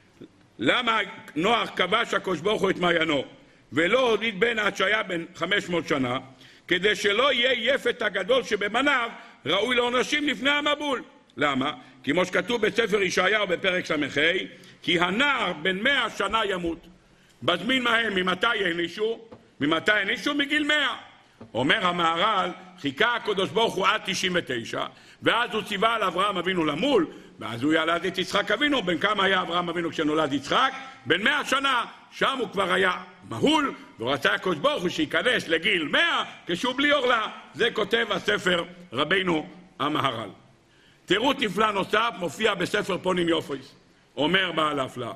למה נוח כבש הקדוש ברוך הוא את מעיינו, ולא הוליד בן עד שהיה בן חמש מאות שנה, כדי שלא יהיה יפת הגדול שבבניו ראוי לעונשים לפני המבול. למה? כמו שכתוב בספר ישעיהו בפרק ס"ה, כי הנער בן מאה שנה ימות. בזמין מהם, ממתי הענישו? ממתי הענישו? מגיל מאה. אומר המהר"ל, חיכה הקדוש ברוך הוא עד תשעים ותשע, ואז הוא ציווה על אברהם אבינו למול, ואז הוא ילד את יצחק אבינו. בן כמה היה אברהם אבינו כשנולד יצחק? בן מאה שנה. שם הוא כבר היה מהול, והוא רצה הקדוש ברוך הוא שייכנס לגיל מאה כשהוא בלי עורלה. זה כותב הספר רבינו המהר"ל. תירוץ נפלא נוסף מופיע בספר פונים יופייס. אומר בעל הפלא,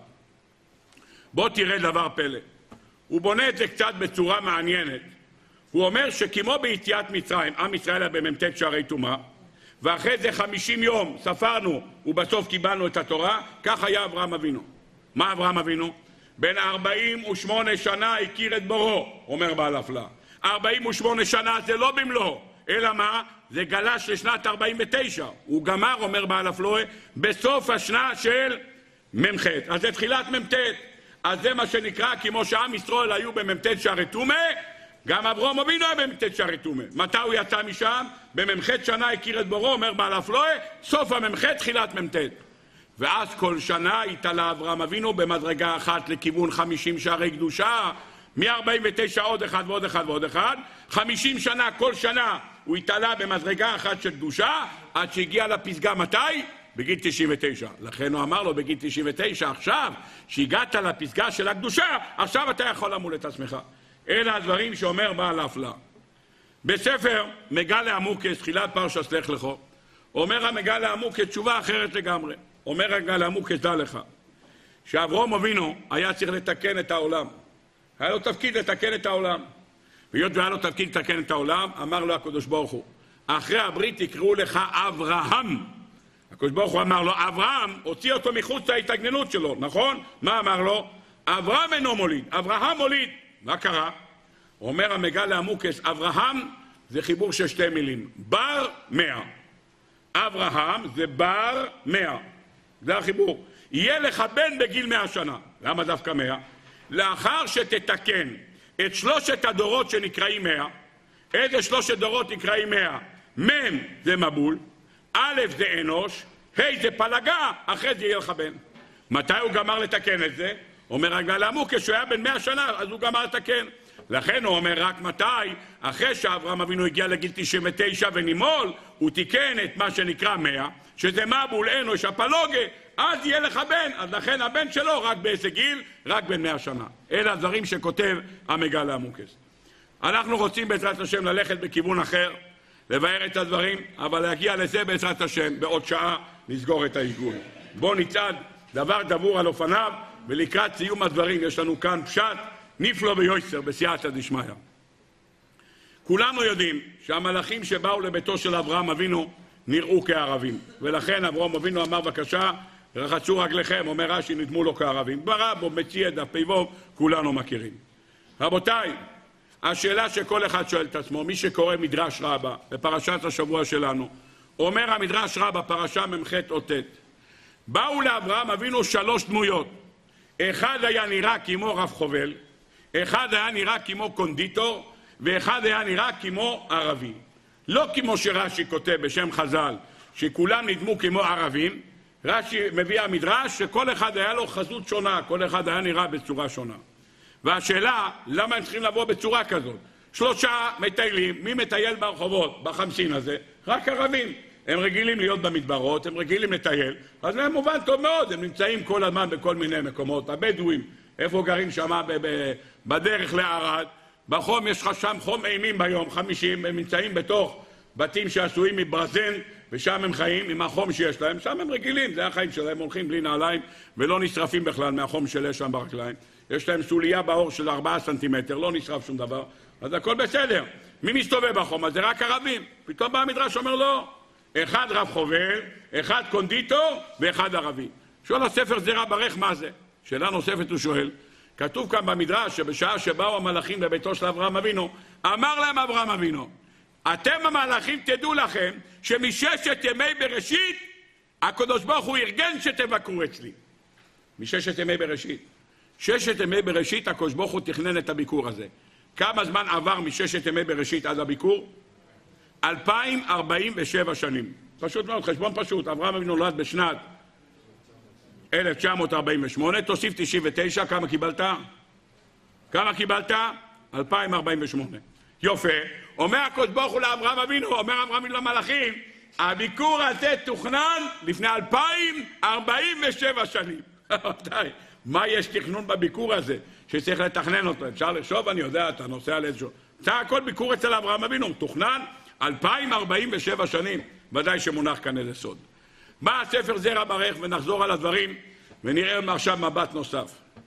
בוא תראה דבר פלא. הוא בונה את זה קצת בצורה מעניינת. הוא אומר שכמו ביציאת מצרים, עם ישראל היה במ"ט שערי טומאה, ואחרי זה חמישים יום ספרנו ובסוף קיבלנו את התורה, כך היה אברהם אבינו. מה אברהם אבינו? בין ארבעים ושמונה שנה הכיר את בוראו, אומר בעל הפלא. ארבעים ושמונה שנה זה לא במלואו, אלא מה? זה גלש לשנת ארבעים ותשע. הוא גמר, אומר בעל הפלא, בסוף השנה של ממ"ח. אז זה תחילת מ"ט. אז זה מה שנקרא, כמו שעם ישראל היו במ"ט שערי טומאה, גם אברהם אבינו היה במ"ט שערי טומאה. מתי הוא יצא משם? במ"ח שנה הכיר את בוראו, אומר בעל הפלא, סוף המ"ח, תחילת מ"ט. ואז כל שנה התעלה אברהם אבינו במדרגה אחת לכיוון חמישים שערי קדושה, מ-ארבעים ותשע עוד אחד ועוד אחד ועוד אחד, חמישים שנה, כל שנה הוא התעלה במדרגה אחת של קדושה, עד שהגיע לפסגה מתי? בגיל תשעים ותשע. לכן הוא אמר לו בגיל תשעים ותשע, עכשיו שהגעת לפסגה של הקדושה, עכשיו אתה יכול למול את עצמך. אלה הדברים שאומר בעל ההפלאה. בספר מגלה עמוקס, תחילת פרשת לך לך, אומר המגלה עמוקס תשובה אחרת לגמרי. אומר המגלה עמוקס, דע לך, שאברהם אבינו היה צריך לתקן את העולם. היה לו תפקיד לתקן את העולם. והיות והיה לו תפקיד לתקן את העולם, אמר לו הקדוש ברוך הוא, אחרי הברית יקראו לך אברהם. הקדוש ברוך הוא אמר לו, אברהם, הוציא אותו מחוץ להתגננות שלו, נכון? מה אמר לו? אברהם אינו מוליד, אברהם מוליד. מה קרה? אומר המגלה עמוקס, אברהם זה חיבור של שתי מילים, בר מאה. אברהם זה בר מאה. זה החיבור. יהיה לך בן בגיל מאה שנה. למה דווקא מאה? לאחר שתתקן את שלושת הדורות שנקראים מאה, איזה שלושת דורות נקראים מאה? מם זה מבול, א' זה אנוש, ה' זה פלגה, אחרי זה יהיה לך בן. מתי הוא גמר לתקן את זה? אומר המגלה עמוקס, כשהוא היה בן מאה שנה, אז הוא גמר לתקן. לכן הוא אומר רק מתי, אחרי שאברהם אבינו הגיע לגיל תשעים ותשע ונימול, הוא תיקן את מה שנקרא מאה, שזה מבול, אנוש, הפלוגה, אז יהיה לך בן. אז לכן הבן שלו רק באיזה גיל? רק בן מאה שנה. אלה הדברים שכותב המגלה עמוקס. אנחנו רוצים בעזרת השם ללכת בכיוון אחר, לבאר את הדברים, אבל להגיע לזה בעזרת השם, בעוד שעה נסגור את העיגול. בוא נצעד דבר דבור על אופניו, ולקראת סיום הדברים יש לנו כאן פשט נפלא ביוסר בסייעתא דשמיא. כולנו יודעים שהמלאכים שבאו לביתו של אברהם אבינו נראו כערבים, ולכן אברהם אבינו אמר בבקשה, רחצו רגליכם, אומר רש"י, נדמו לו כערבים. ברבו, מציע, דפי וו, כולנו מכירים. רבותיי, השאלה שכל אחד שואל את עצמו, מי שקורא מדרש רבה בפרשת השבוע שלנו, אומר המדרש רבה, פרשה ממח' אותת, באו לאברהם אבינו שלוש דמויות. אחד היה נראה כמו רב חובל, אחד היה נראה כמו קונדיטור, ואחד היה נראה כמו ערבי. לא כמו שרש"י כותב בשם חז"ל, שכולם נדמו כמו ערבים, רש"י מביא המדרש שכל אחד היה לו חזות שונה, כל אחד היה נראה בצורה שונה. והשאלה, למה הם צריכים לבוא בצורה כזאת? שלושה מטיילים, מי מטייל ברחובות, בחמסין הזה? רק ערבים. הם רגילים להיות במדברות, הם רגילים לטייל, אז זה מובן טוב מאוד, הם נמצאים כל הזמן בכל מיני מקומות. הבדואים, איפה גרים שם בדרך לערד, בחום יש לך שם חום אימים ביום, חמישים, הם נמצאים בתוך בתים שעשויים מברזן, ושם הם חיים עם החום שיש להם, שם הם רגילים, זה החיים שלהם, הולכים בלי נעליים ולא נשרפים בכלל מהחום שיש שם ברגליים. יש להם סוליה באור של ארבעה סנטימטר, לא נשרף שום דבר, אז הכל בסדר. מי מסתובב בחום? אז זה רק ערבים. פתאום בא המדרש אומר לא, אחד רב חובל, אחד קונדיטור ואחד ערבי. שואל הספר זרע ברך מה זה? שאלה נוספת הוא שואל, כתוב כאן במדרש שבשעה שבאו המלאכים לביתו של אברהם אבינו, אמר להם אברהם אבינו, אתם המלאכים תדעו לכם שמששת ימי בראשית הקדוש ברוך הוא ארגן שתבקרו אצלי. מששת ימי בראשית. ששת ימי בראשית הקדוש ברוך הוא תכנן את הביקור הזה. כמה זמן עבר מששת ימי בראשית עד הביקור? אלפיים ארבעים ושבע שנים. פשוט מאוד, חשבון פשוט. אברהם אבינו נולד בשנת אלף תשע מאות ארבעים ושמונה, תוסיף תשעים ותשע, כמה קיבלת? כמה קיבלת? אלפיים ארבעים ושמונה. יופי. אומר הקדוש ברוך הוא לאברהם אבינו, אומר אברהם אבינו למלאכים, הביקור הזה תוכנן לפני אלפיים ארבעים ושבע שנים. מה יש תכנון בביקור הזה שצריך לתכנן אותו? אפשר לחשוב, אני יודע, אתה נוסע לאיזשהו... זה הכל ביקור אצל אברהם אבינו, תוכנן אלפיים ארבעים ושבע שנים, ודאי שמונח כאן איזה סוד. בא הספר זרע ברך ונחזור על הדברים ונראה עכשיו מבט נוסף.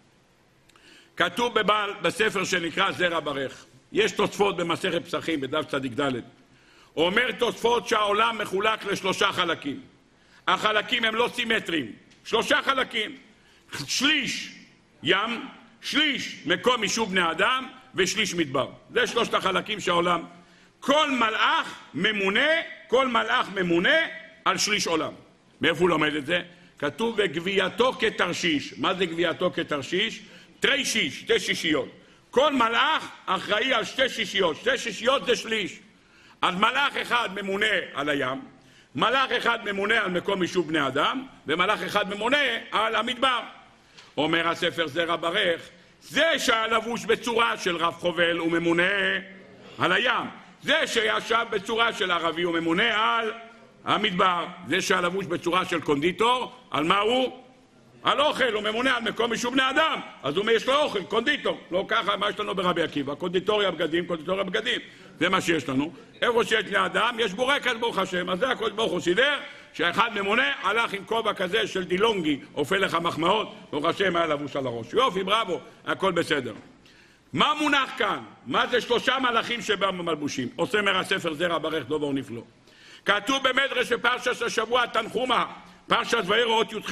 כתוב בבעל, בספר שנקרא זרע ברך, יש תוספות במסכת פסחים בדף צדיק ד', אומר תוספות שהעולם מחולק לשלושה חלקים. החלקים הם לא סימטריים, שלושה חלקים, שליש ים, שליש מקום יישוב בני אדם ושליש מדבר. זה שלושת החלקים שהעולם, כל מלאך ממונה, כל מלאך ממונה על שליש עולם. מאיפה הוא לומד את זה? כתוב וגבייתו כתרשיש. מה זה גבייתו כתרשיש? תרי שיש, שתי שישיות. כל מלאך אחראי על שתי שישיות, שתי שישיות זה שליש. אז מלאך אחד ממונה על הים, מלאך אחד ממונה על מקום יישוב בני אדם, ומלאך אחד ממונה על המדבר. אומר הספר זרע ברך, זה שהלבוש בצורה של רב חובל הוא ממונה על הים. זה שישב בצורה של ערבי הוא ממונה על המדבר. זה שהלבוש בצורה של קונדיטור, על מה הוא? על אוכל, הוא ממונה על מקום משום בני אדם, אז הוא יש לו אוכל, קונדיטור. לא ככה מה יש לנו ברבי עקיבא, קונדיטוריה בגדים, קונדיטוריה בגדים, זה מה שיש לנו. איפה שיש בני אדם יש בורקס ברוך השם, אז זה הקדוש ברוך הוא סידר שאחד ממונה הלך עם כובע כזה של דילונגי, אופה לך מחמאות, ברוך השם היה לבוש על הראש. יופי, בראבו, הכל בסדר. מה מונח כאן? מה זה שלושה מלאכים שבמלבושים? עושה מהספר זרע ברך דובר נפלא. כתוב במדרש בפרשת השבוע תנחומה, פרשת וירא אות י"ח.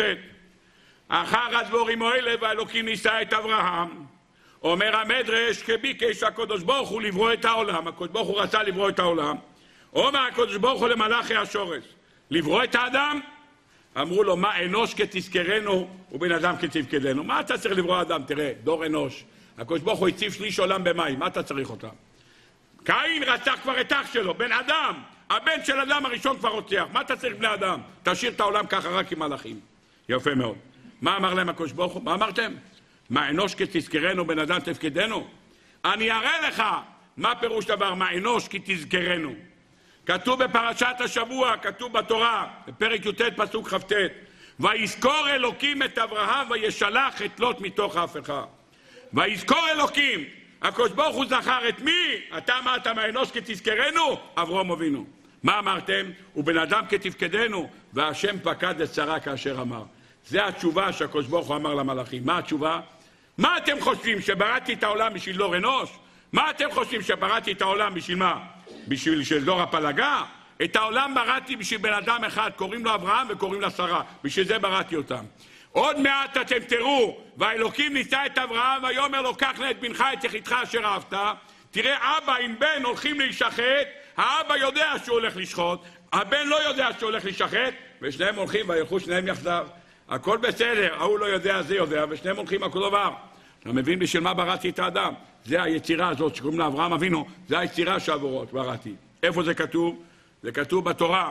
אחר הדבורים האלה והאלוקים נישא את אברהם. אומר המדרש כביקש הקדוש ברוך הוא לברוא את העולם. הקדוש ברוך הוא רצה לברוא את העולם. אומר הקדוש ברוך הוא למלאכי השורש לברוא את האדם. אמרו לו מה אנוש כתזכרנו ובן אדם כתפקדנו. מה אתה צריך לברוא אדם? תראה, דור אנוש. הקדוש ברוך הוא הציב שליש עולם במים, מה אתה צריך אותם? קין רצח כבר את אח שלו, בן אדם. הבן של אדם הראשון כבר רוצח. מה אתה צריך בני אדם? תשאיר את העולם ככה רק עם מלאכים. יפה מאוד. מה אמר להם הקדוש ברוך הוא? מה אמרתם? מה אנוש כתזכרנו בן אדם תפקדנו? אני אראה לך מה פירוש דבר מה אנוש כתזכרנו. כתוב בפרשת השבוע, כתוב בתורה בפרק י"ט פסוק כ"ט, ויזכור אלוקים את אברהם וישלח את לוט מתוך ההפכה. ויזכור אלוקים, הקדוש ברוך הוא זכר את מי? אתה אמרת מה אנוש כתזכרנו? אברהם אבינו. מה אמרתם? ובן אדם כתפקדנו, והשם פקד את שרה כאשר אמר. זה התשובה שהקדוש ברוך הוא אמר למלאכים. מה התשובה? מה אתם חושבים, שבראתי את העולם בשביל דור אנוש? מה אתם חושבים, שבראתי את העולם בשביל מה? בשביל של דור הפלגה? את העולם בראתי בשביל בן אדם אחד, קוראים לו אברהם וקוראים לה שרה, בשביל זה בראתי אותם. עוד מעט אתם תראו, והאלוקים נישא את אברהם ויאמר לו קח נא את בנך את יחידך אשר אהבת. תראה אבא עם בן הולכים להישחט, האבא יודע שהוא הולך לשחוט, הבן לא יודע שהוא הולך להישחט, ושניהם הולכים וילכו שניהם יחדיו. הכל בסדר, ההוא לא יודע, זה יודע, ושניהם הולכים הכל דבר. אתה מבין בשביל מה בראתי את האדם? זה היצירה הזאת שקוראים לה אברהם אבינו, זה היצירה שעבורות בראתי. איפה זה כתוב? זה כתוב בתורה.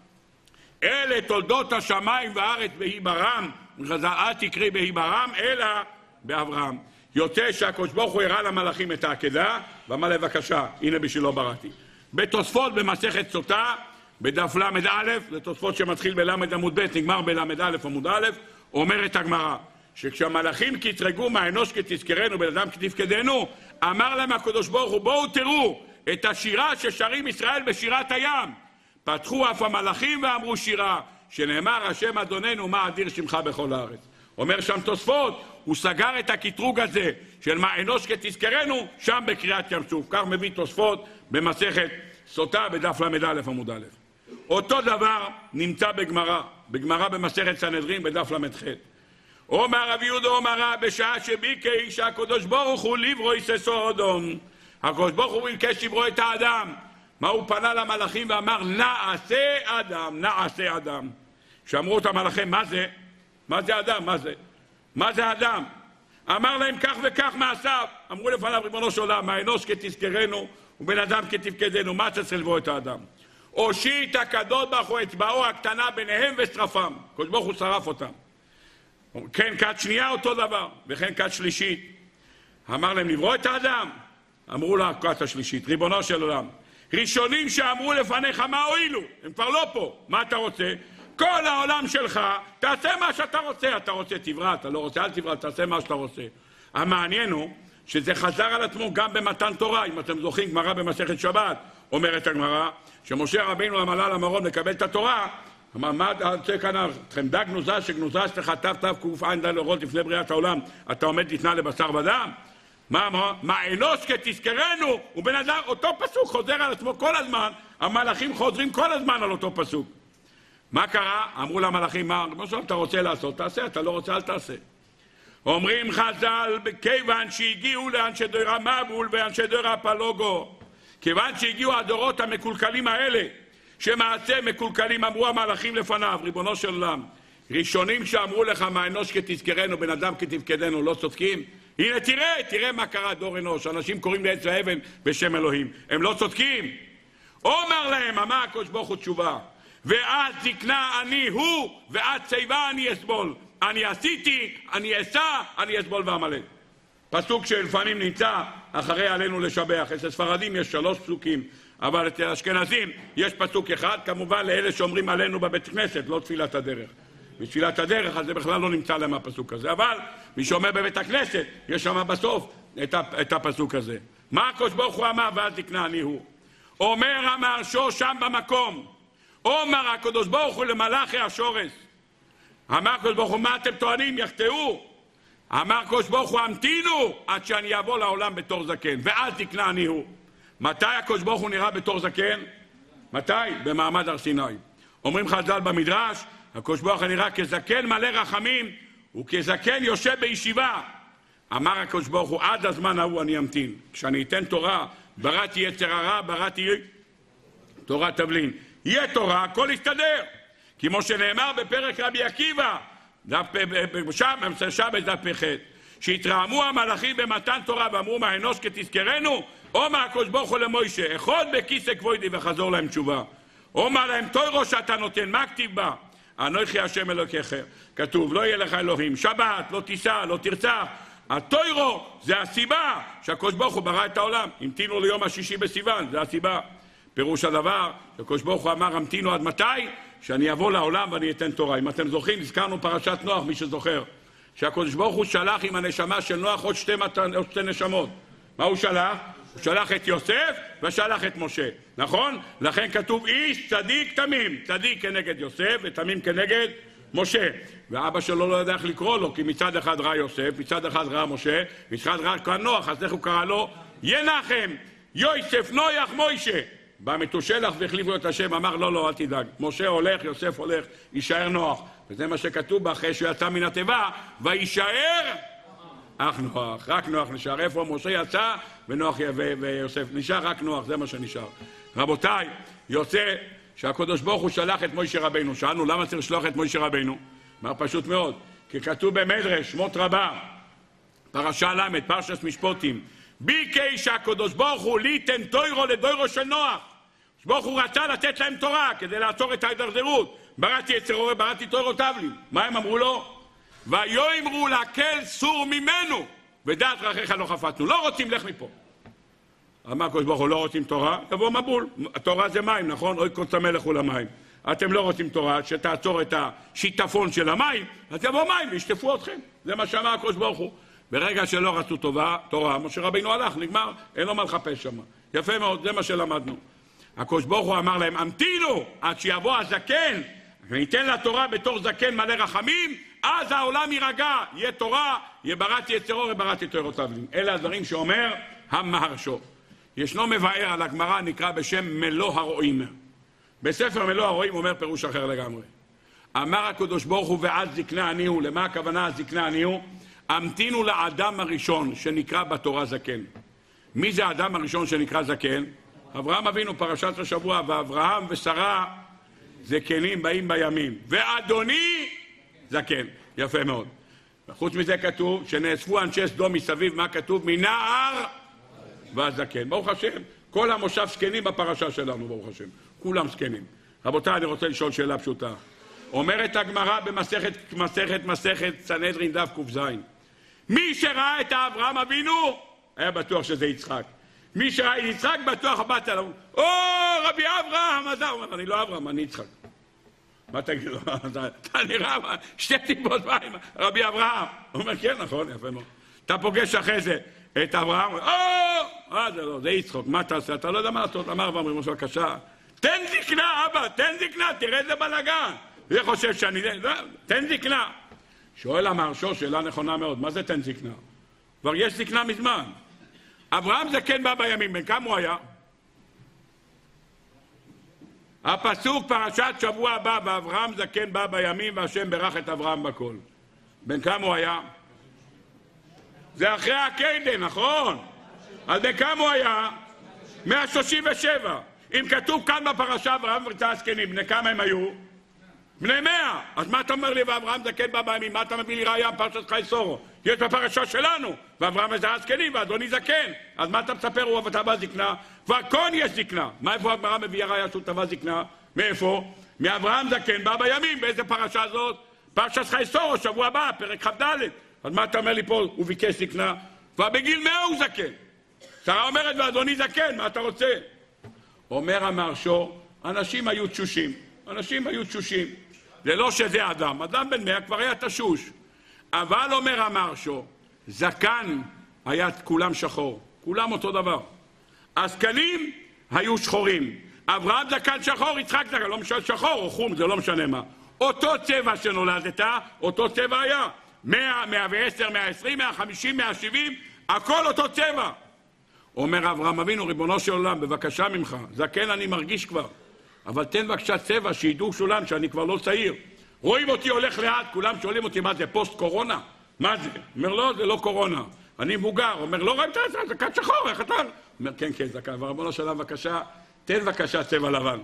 אלה תולדות השמיים והארץ בהיברם, אל תקרי בהיברם, אלא באברהם. יוצא שהקדוש ברוך הוא הראה למלאכים את העקדה, ואמר להם בבקשה, הנה בשבילו בראתי. בתוספות במסכת סוטה, בדף למד א', זה תוספות שמתחיל בלמד עמוד ב', נגמר בלמד א' עמוד א', אומרת הגמרא, שכשהמלאכים קטרגו מה אנוש כתזכרנו, בן אדם כתפקדנו, אמר להם הקדוש ברוך הוא, בואו תראו את השירה ששרים ישראל בשירת הים. פתחו אף המלאכים ואמרו שירה, שנאמר השם אדוננו מה אדיר שמך בכל הארץ. אומר שם תוספות, הוא סגר את הקטרוג הזה של מה אנוש כתזכרנו, שם בקריאת ים סוף. כך מביא תוספות במסכת סוטה בדף למד א' עמוד א'. אותו דבר נמצא בגמרא, בגמרא במסכת סנהדרין בדף למד ח'. אומר רבי יהודה אומר רב, בשעה שביקש הקדוש ברוך הוא לברוא יססו אדום. הקדוש ברוך הוא ביקש לברוא את האדם. מה הוא פנה למלאכים ואמר נעשה אדם, נעשה אדם. שאמרו את המלאכים, מה זה? מה זה אדם? מה זה? מה זה אדם? אמר להם כך וכך מעשיו. אמרו לפניו ריבונו של עולם, מה אנוש כתזכרנו ובן אדם כתפקדנו, מה צריך לבוא את האדם? הושיט הקדוש ברוך הוא אצבעו הקטנה ביניהם ושרפם. הקדוש ברוך הוא שרף אותם. כן, כת שנייה אותו דבר, וכן כת שלישית. אמר להם לברוא את האדם. אמרו לה כת השלישית, ריבונו של עולם, ראשונים שאמרו לפניך מה הועילו, הם כבר לא פה, מה אתה רוצה? כל העולם שלך, תעשה מה שאתה רוצה, אתה רוצה תברא, אתה לא רוצה, אל תברא, תעשה מה שאתה רוצה. המעניין הוא שזה חזר על עצמו גם במתן תורה, אם אתם זוכרים, גמרא במסכת שבת, אומרת הגמרא, שמשה רבינו עלה למרום לקבל את התורה, אמר, מה אתה רוצה כאן, חמדה גנוזה שגנוזה שלך תו תו קוף עין דל אורות לפני בריאת העולם, אתה עומד לתנא לבשר ודם? מה אמר? מה אנוש כתזכרנו, ובן אדם, אותו פסוק חוזר על עצמו כל הזמן, המלאכים חוזרים כל הזמן על אותו פסוק. מה קרה? אמרו למלאכים, מה אתה רוצה לעשות? תעשה, אתה לא רוצה, אל תעשה. אומרים חז"ל, כיוון שהגיעו לאנשי דור המבול ואנשי דור הפלוגו, כיוון שהגיעו הדורות המקולקלים האלה, שמעשה מקולקלים, אמרו המלאכים לפניו, ריבונו של עולם, ראשונים שאמרו לך מה אנוש כתזכרנו, בן אדם כתפקדנו, לא צודקים? הנה תראה, תראה מה קרה דור אנוש, אנשים קוראים לעץ האבן בשם אלוהים, הם לא צודקים? אומר להם, אמר הקדוש ברוך הוא תשובה, ואז זקנה אני הוא, ואז שיבה אני אסבול. אני עשיתי, אני אסע, אני אסבול ועמלק. פסוק שלפעמים נמצא אחרי עלינו לשבח. אצל ספרדים יש שלוש פסוקים. אבל אצל אשכנזים יש פסוק אחד, כמובן לאלה שאומרים עלינו בבית כנסת, לא תפילת הדרך. בתפילת הדרך, אז זה בכלל לא נמצא להם הפסוק הזה. אבל מי שאומר בבית הכנסת, יש שם בסוף את הפסוק הזה. מה הקדוש ברוך הוא אמר ואז זקנה אני הוא? אומר המהרש"א שם במקום, אומר הקדוש ברוך הוא למלאכי השורש. אמר הקדוש ברוך הוא, מה אתם טוענים? יחטאו. אמר הקדוש ברוך הוא, המתינו עד שאני אבוא לעולם בתור זקן, ואז זקנה אני הוא. מתי הקדוש ברוך הוא נראה בתור זקן? מתי? במעמד הר סיני. אומרים חז"ל במדרש, הקדוש ברוך הוא נראה כזקן מלא רחמים, וכזקן יושב בישיבה. אמר הקדוש ברוך הוא, עד הזמן ההוא אני אמתין. כשאני אתן תורה, בראתי יצר הרע, בראתי תורת תבלין. יהיה תורה, הכל יסתדר. כמו שנאמר בפרק רבי עקיבא, שם, שם בדף פ"ח, שהתרעמו המלאכים במתן תורה ואמרו מה אנוש כתזכרנו, אומר הקדוש ברוך הוא למוישה, אחד בכיסא כבודי וחזור להם תשובה. אומר להם, תוירו שאתה נותן, מה כתיב בה? אנוכי השם אלוקיכם. כתוב, לא יהיה לך אלוהים, שבת, לא תישא, לא תרצח. התוירו זה הסיבה שהקדוש ברוך הוא ברא את העולם. המתינו ליום השישי בסיוון, זה הסיבה. פירוש הדבר, הקדוש ברוך הוא אמר, המתינו עד מתי? שאני אבוא לעולם ואני אתן תורה. אם אתם זוכרים, הזכרנו פרשת נוח, מי שזוכר, שהקדוש ברוך הוא שלח עם הנשמה של נוח עוד שתי, מתן, עוד שתי נשמות. מה הוא שלח? הוא שלח את יוסף ושלח את משה, נכון? לכן כתוב איש צדיק תמים, צדיק כנגד יוסף ותמים כנגד משה. ואבא שלו לא ידע איך לקרוא לו, כי מצד אחד ראה יוסף, מצד אחד ראה משה, מצד ראה קרא נוח, אז איך הוא קרא לו? ינחם, יוסף, נויח, מוישה. בא מתושלח והחליף לו את השם, אמר לא, לא, אל תדאג. משה הולך, יוסף הולך, יישאר נוח. וזה מה שכתוב בה אחרי שהוא יצא מן התיבה, ויישאר אך נוח, רק נוח נשאר. איפה משה יצא ונוח ויוסף נשאר, רק נוח, זה מה שנשאר. רבותיי, יוצא שהקדוש ברוך הוא שלח את מוישה רבינו. שאלנו למה צריך לשלוח את מוישה רבינו? מה פשוט מאוד, כי כתוב במדרש שמות רבה, פרשה ל', פרשת משפטים, ביקש שהקדוש ברוך הוא ליתן תוירו לדוירו של נוח. ברוך הוא רצה לתת להם תורה כדי לעצור את ההידרדרות. בראתי יצר הרע, בראתי תוירו תבלין. מה הם אמרו לו? ויאמרו להקל סור ממנו ודעת דרכיך לא חפצנו. לא רוצים, לך מפה. אמר הקדוש ברוך הוא, לא רוצים תורה, יבוא מבול. התורה זה מים, נכון? אוי קוץ המלך הוא למים. אתם לא רוצים תורה, שתעצור את השיטפון של המים, אז יבוא מים וישטפו אתכם. זה מה שאמר הקדוש ברוך הוא. ברגע שלא רצו טובה, תורה, משה רבינו הלך, נגמר, אין לו מה לחפש שם. יפה מאוד, זה מה שלמדנו. הקדוש ברוך הוא אמר להם, המתינו עד שיבוא הזקן, וניתן לתורה בתור זקן מלא רחמים, אז העולם יירגע, יהיה תורה, יהיה בראתי יצר הרע, בראתי תוירו תבלין. אלה הדברים שאומר המהרש"א. ישנו מבאר על הגמרא נקרא בשם מלוא הרועים. בספר מלוא הרועים אומר פירוש אחר לגמרי. אמר הקדוש ברוך הוא ואז זקנה אני הוא. למה הכוונה זקנה אני הוא? המתינו לאדם הראשון שנקרא בתורה זקן. מי זה האדם הראשון שנקרא זקן? אברהם אבינו, פרשת השבוע, ואברהם ושרה זקנים באים בימים, ואדוני זקן. יפה מאוד. וחוץ מזה כתוב שנאספו אנשי סדום מסביב, מה כתוב? מנער והזקן. ברוך השם, כל המושב זקנים בפרשה שלנו, ברוך השם. כולם זקנים. רבותיי, אני רוצה לשאול שאלה פשוטה. אומרת הגמרא במסכת מסכת מסכת סנהדרין דף ק"ז. מי שראה את אברהם אבינו היה בטוח שזה יצחק. מי שראה את יצחק בטוח באת אליו. או רבי אברהם, אז הוא אומר, אני לא אברהם, אני יצחק. מה תגיד לו? אתה נראה שתי טיפות מים, רבי אברהם. הוא אומר, כן, נכון, יפה מאוד. אתה פוגש אחרי זה את אברהם, או, אה, זה לא, זה יצחוק, מה תעשה? אתה לא יודע מה לעשות, אמר אברהם, אמרו בבקשה, תן זקנה, אבא, תן זקנה, תראה איזה בלגן. זה חושב שאני, לא, תן זקנה. שואל המהרש"א, שאלה נכונה מאוד, מה זה תן זקנה? כבר יש זקנה מזמן. אברהם זקן בא בימים, בן כמה הוא היה? הפסוק פרשת שבוע הבא, ואברהם זקן בא בימים, והשם ברך את אברהם בכל. בן כמה הוא היה? זה אחרי הקיידן, נכון? אז בן כמה הוא היה? מאה שלושים ושבע. אם כתוב כאן בפרשה, אברהם ורצה הזקנים, בני כמה הם היו? בני מאה. אז מה אתה אומר לי, ואברהם זקן בא בימים? מה אתה מביא לי ראיה פרשת חי סורו? יש בפרשה שלנו, ואברהם וזה הזקנים, ואדוני זקן. אז מה אתה מספר, הוא ותבע זקנה? כבר כאן יש זקנה. מה איפה הגמרא מביאה ראיה שהוא תבע זקנה? מאיפה? מאברהם זקן בא בימים. באיזה פרשה זאת? פרשת חי סורו, שבוע הבא, פרק כ"ד. אז מה אתה אומר לי פה? הוא ביקש זקנה. כבר בגיל מאה הוא זקן. שרה אומרת, ואדוני זקן, מה אתה רוצה? אומר המהרש"א, אנשים היו תשושים, אנשים היו תשושים. זה לא שזה אדם, אדם בן מאה כבר היה תשוש. אבל אומר המהרש"א, זקן היה כולם שחור, כולם אותו דבר. הזקנים היו שחורים. אברהם זקן שחור, יצחק זקן, לא משנה שחור או חום, זה לא משנה מה. אותו צבע שנולדת, אותו צבע היה. מאה, מאה ועשר, מאה ועשרים, מאה וחמישים, מאה ושבעים, הכל אותו צבע. אומר אברהם אבינו, ריבונו של עולם, בבקשה ממך, זקן אני מרגיש כבר, אבל תן בבקשה צבע, שידעו שולם שאני כבר לא צעיר. רואים אותי הולך לאט, כולם שואלים אותי, מה זה, פוסט קורונה? מה זה? אומר, לא, זה לא קורונה. אני מבוגר. אומר, לא ראית את זה, זקן שחור, איך אתה? אומר, כן, כן, זקן. ריבונו של עולם, בבקשה, תן בבקשה צבע לבן.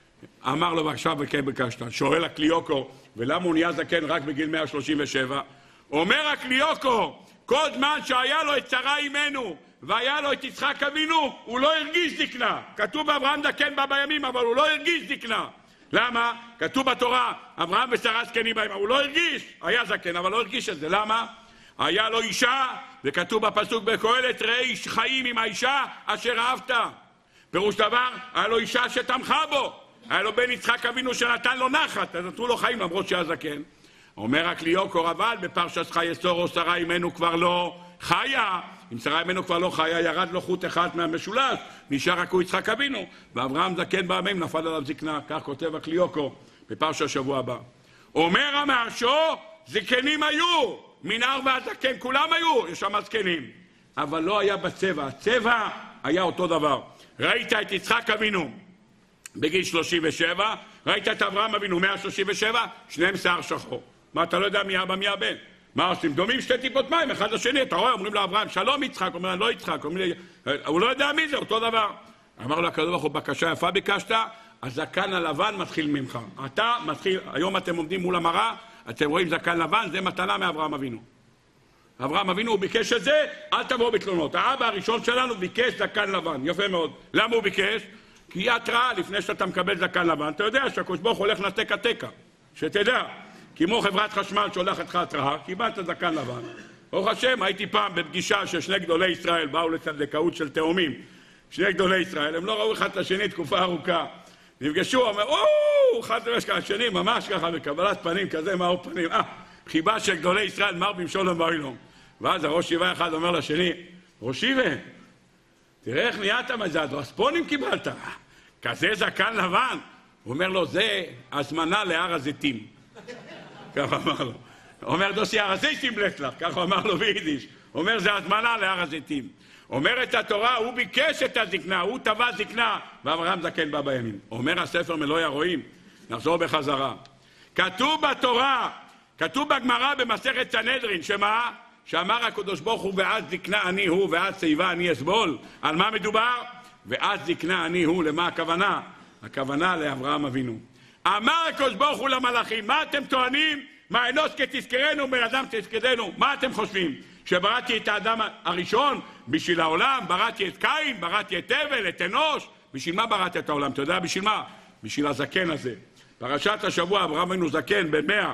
אמר לו, בבקשה, וכן ביקשת. שואל הקליוקו, ולמה הוא נהיה זקן רק בגיל מאה שלושים ושבע? אומר הקליוקו, כל זמן שהיה לו את שרה אימנו, והיה לו את יצחק אבינו, הוא לא הרגיש זקנה. כתוב באברהם זקן בא בימים, אבל הוא לא הרגיש זקנה. למה? כתוב בתורה, אברהם ושרה זקנים בימים, הוא לא הרגיש, היה זקן, אבל לא הרגיש את זה. למה? היה לו אישה, וכתוב בפסוק בקהלת, ראה איש חיים עם האישה אשר אהבת. פירוש דבר, היה לו אישה שתמכה בו. היה לו בן יצחק אבינו שנתן לו נחת, אז נתנו לו חיים למרות שהיה זקן. אומר הקליוקו, אבל בפרשת חיי שרה, שרה אימנו כבר לא חיה. אם שרה אימנו כבר לא חיה, ירד לו חוט אחד מהמשולש, נשאר רק הוא יצחק אבינו, ואברהם זקן בימים נפל עליו זקנה. כך כותב הקליוקו בפרשת שבוע הבא. אומר המהרש"א, זקנים היו, מנהר ועד זקן, כולם היו, יש שם זקנים, אבל לא היה בצבע, הצבע היה אותו דבר. ראית את יצחק אבינו בגיל שלושים ושבע, ראית את אברהם אבינו מאה שלושים ושבע, שניהם שיער שחור. מה, אתה לא יודע מי אבא מי הבן? מה עושים? דומים שתי טיפות מים, אחד לשני, אתה רואה, אומרים לאברהם, שלום יצחק, אומר לה, לא יצחק, אומרים לי, הוא לא יודע מי זה, אותו דבר. אמר לו הקדוש ברוך הוא, בקשה יפה ביקשת, הזקן הלבן מתחיל ממך. אתה מתחיל, היום אתם עומדים מול המראה, אתם רואים זקן לבן, זה מתנה מאברהם אבינו. אברהם אבינו הוא ביקש את זה, אל תבואו בתלונות. האבא הראשון שלנו ביקש זקן לבן, יפה מאוד. למה הוא ביקש? כי היא התראה לפני שאתה מקבל זקן לבן, אתה יודע שהקדוש ברוך הוא הולך לתקע תקע, שתדע. כמו חברת חשמל שהולכת לך התראה, קיבלת זקן לבן. ברוך השם, הייתי פעם בפגישה של שני גדולי ישראל, באו לצדקאות של תאומים. שני גדולי ישראל, הם לא ראו אחד את השני תקופה ארוכה. נפגשו, אמרו, או, אחד נפגש השני, ממש ככה, בקבלת פנים כזה, מאור פנים. אה, חיבה של גדולי ישראל, מרבים שולם ואילום. ואז הראש שיבה אחד אומר לשני, ראש שיבה, תראה איך נהיית מזד, רספונים קיבלת. כזה זקן לבן. הוא אומר לו, זה הזמנה להר הזיתים. ככה אמר לו. אומר דוסי, הר הזיתים לך, ככה אמר לו ביידיש. אומר, זה הזמנה להר הזיתים. אומרת התורה, הוא ביקש את הזקנה, הוא טבע זקנה, ואברהם זקן בא בימים. אומר הספר מלואי הרועים, נחזור בחזרה. כתוב בתורה, כתוב בגמרא במסכת סנהדרין, שמה? שאמר הקדוש ברוך הוא, ואז זקנה אני הוא, ואז שיבה אני אסבול. על מה מדובר? ואז זקנה אני הוא, למה הכוונה? הכוונה לאברהם אבינו. אמר הקדוש ברוך הוא למלאכים, מה אתם טוענים? מה אנוש כתזכרנו, בן אדם תזכרנו? מה אתם חושבים? שבראתי את האדם הראשון בשביל העולם, בראתי את קין, בראתי את הבל, את אנוש. בשביל מה בראתי את העולם? אתה יודע בשביל מה? בשביל הזקן הזה. פרשת השבוע, אברהם אבינו זקן בן מאה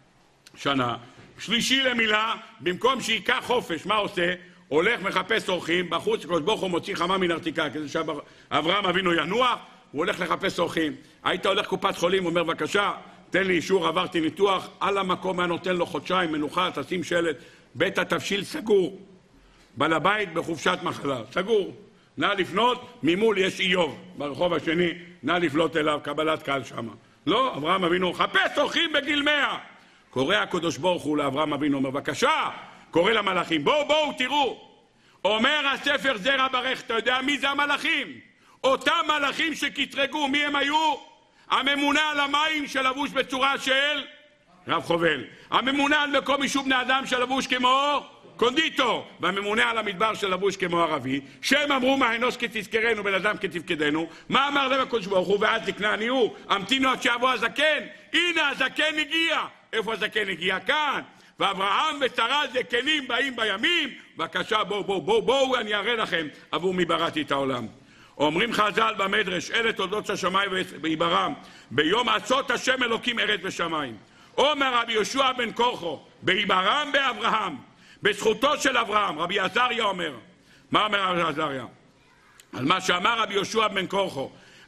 שנה. שלישי למילה, במקום שיקח חופש, מה עושה? הולך מחפש אורחים, בחוץ הקדוש ברוך הוא מוציא חמה מן ארתיקה, כדי שאברהם אבינו ינוח, הוא הולך לחפש אורחים. היית הולך קופת חולים, אומר בבקשה, תן לי אישור, עברתי ניתוח, על המקום היה נותן לו חודשיים מנוחה, תשים שלט, בית התבשיל סגור. בעל הבית בחופשת מחלה, סגור. נא לפנות, ממול יש איוב, ברחוב השני, נא לפנות אליו, קבלת קהל שמה. לא, אברהם אבינו, חפש אורחים בגיל מאה. קורא הקדוש ברוך הוא לאברהם אבינו, אומר, בבקשה, קורא למלאכים, בואו, בואו, תראו. אומר הספר זרע ברך, אתה יודע מי זה המלאכים? אותם מלאכים שקטרגו, מי הם היו? הממונה על המים שלבוש בצורה של רב חובל. הממונה על מקום יישוב בני אדם שלבוש כמו קונדיטור. והממונה על המדבר שלבוש כמו ערבי. שהם אמרו מה אנוש כתזכרנו, בן אדם כתפקדנו. מה אמר להם הקדוש ברוך הוא? ואז זקנה אני הוא. המתינו עד שיבוא הזקן. הנה הזקן הגיע. איפה הזקן הגיע? כאן. ואברהם ושרה זקנים באים בימים. בבקשה בואו בואו בואו בואו אני אראה לכם עבור מי בראתי את העולם. אומרים חז"ל במדרש, אלה תולדות של שמיים ויברם, ביום עצות השם אלוקים ארץ ושמיים. אומר רבי יהושע בן כורחו, ביברם באברהם, בזכותו של אברהם, רבי עזריה אומר, מה אומר רבי עזריה? על מה שאמר רבי יהושע בן כורחו,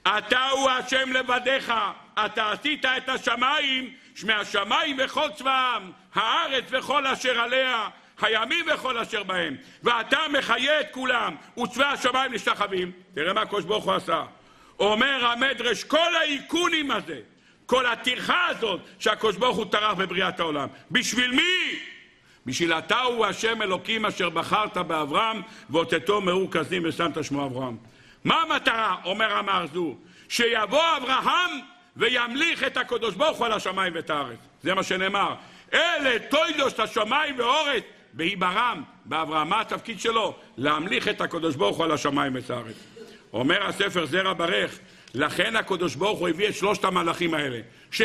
אתה הוא השם לבדיך, אתה עשית את השמיים, מהשמיים וכל צבאם, הארץ וכל אשר עליה, הימים וכל אשר בהם, ואתה מחיה את כולם, וצבא השמיים נשתחווים. תראה מה הקדוש ברוך הוא עשה. אומר המדרש, כל העיקונים הזה, כל הטרחה הזאת שהקדוש ברוך הוא טרח בבריאת העולם, בשביל מי? בשביל אתה הוא השם אלוקים אשר בחרת באברהם ואותתו מאור כזים ושמת שמו אברהם. מה המטרה? אומר המהרזו, שיבוא אברהם וימליך את הקדוש ברוך הוא על השמיים ואת הארץ. זה מה שנאמר, אלה תוידוש השמיים והארץ בהיברם, באברהם. מה התפקיד שלו? להמליך את הקדוש ברוך הוא על השמיים ואת הארץ. אומר הספר זרע ברך, לכן הקדוש ברוך הוא הביא את שלושת המלאכים האלה,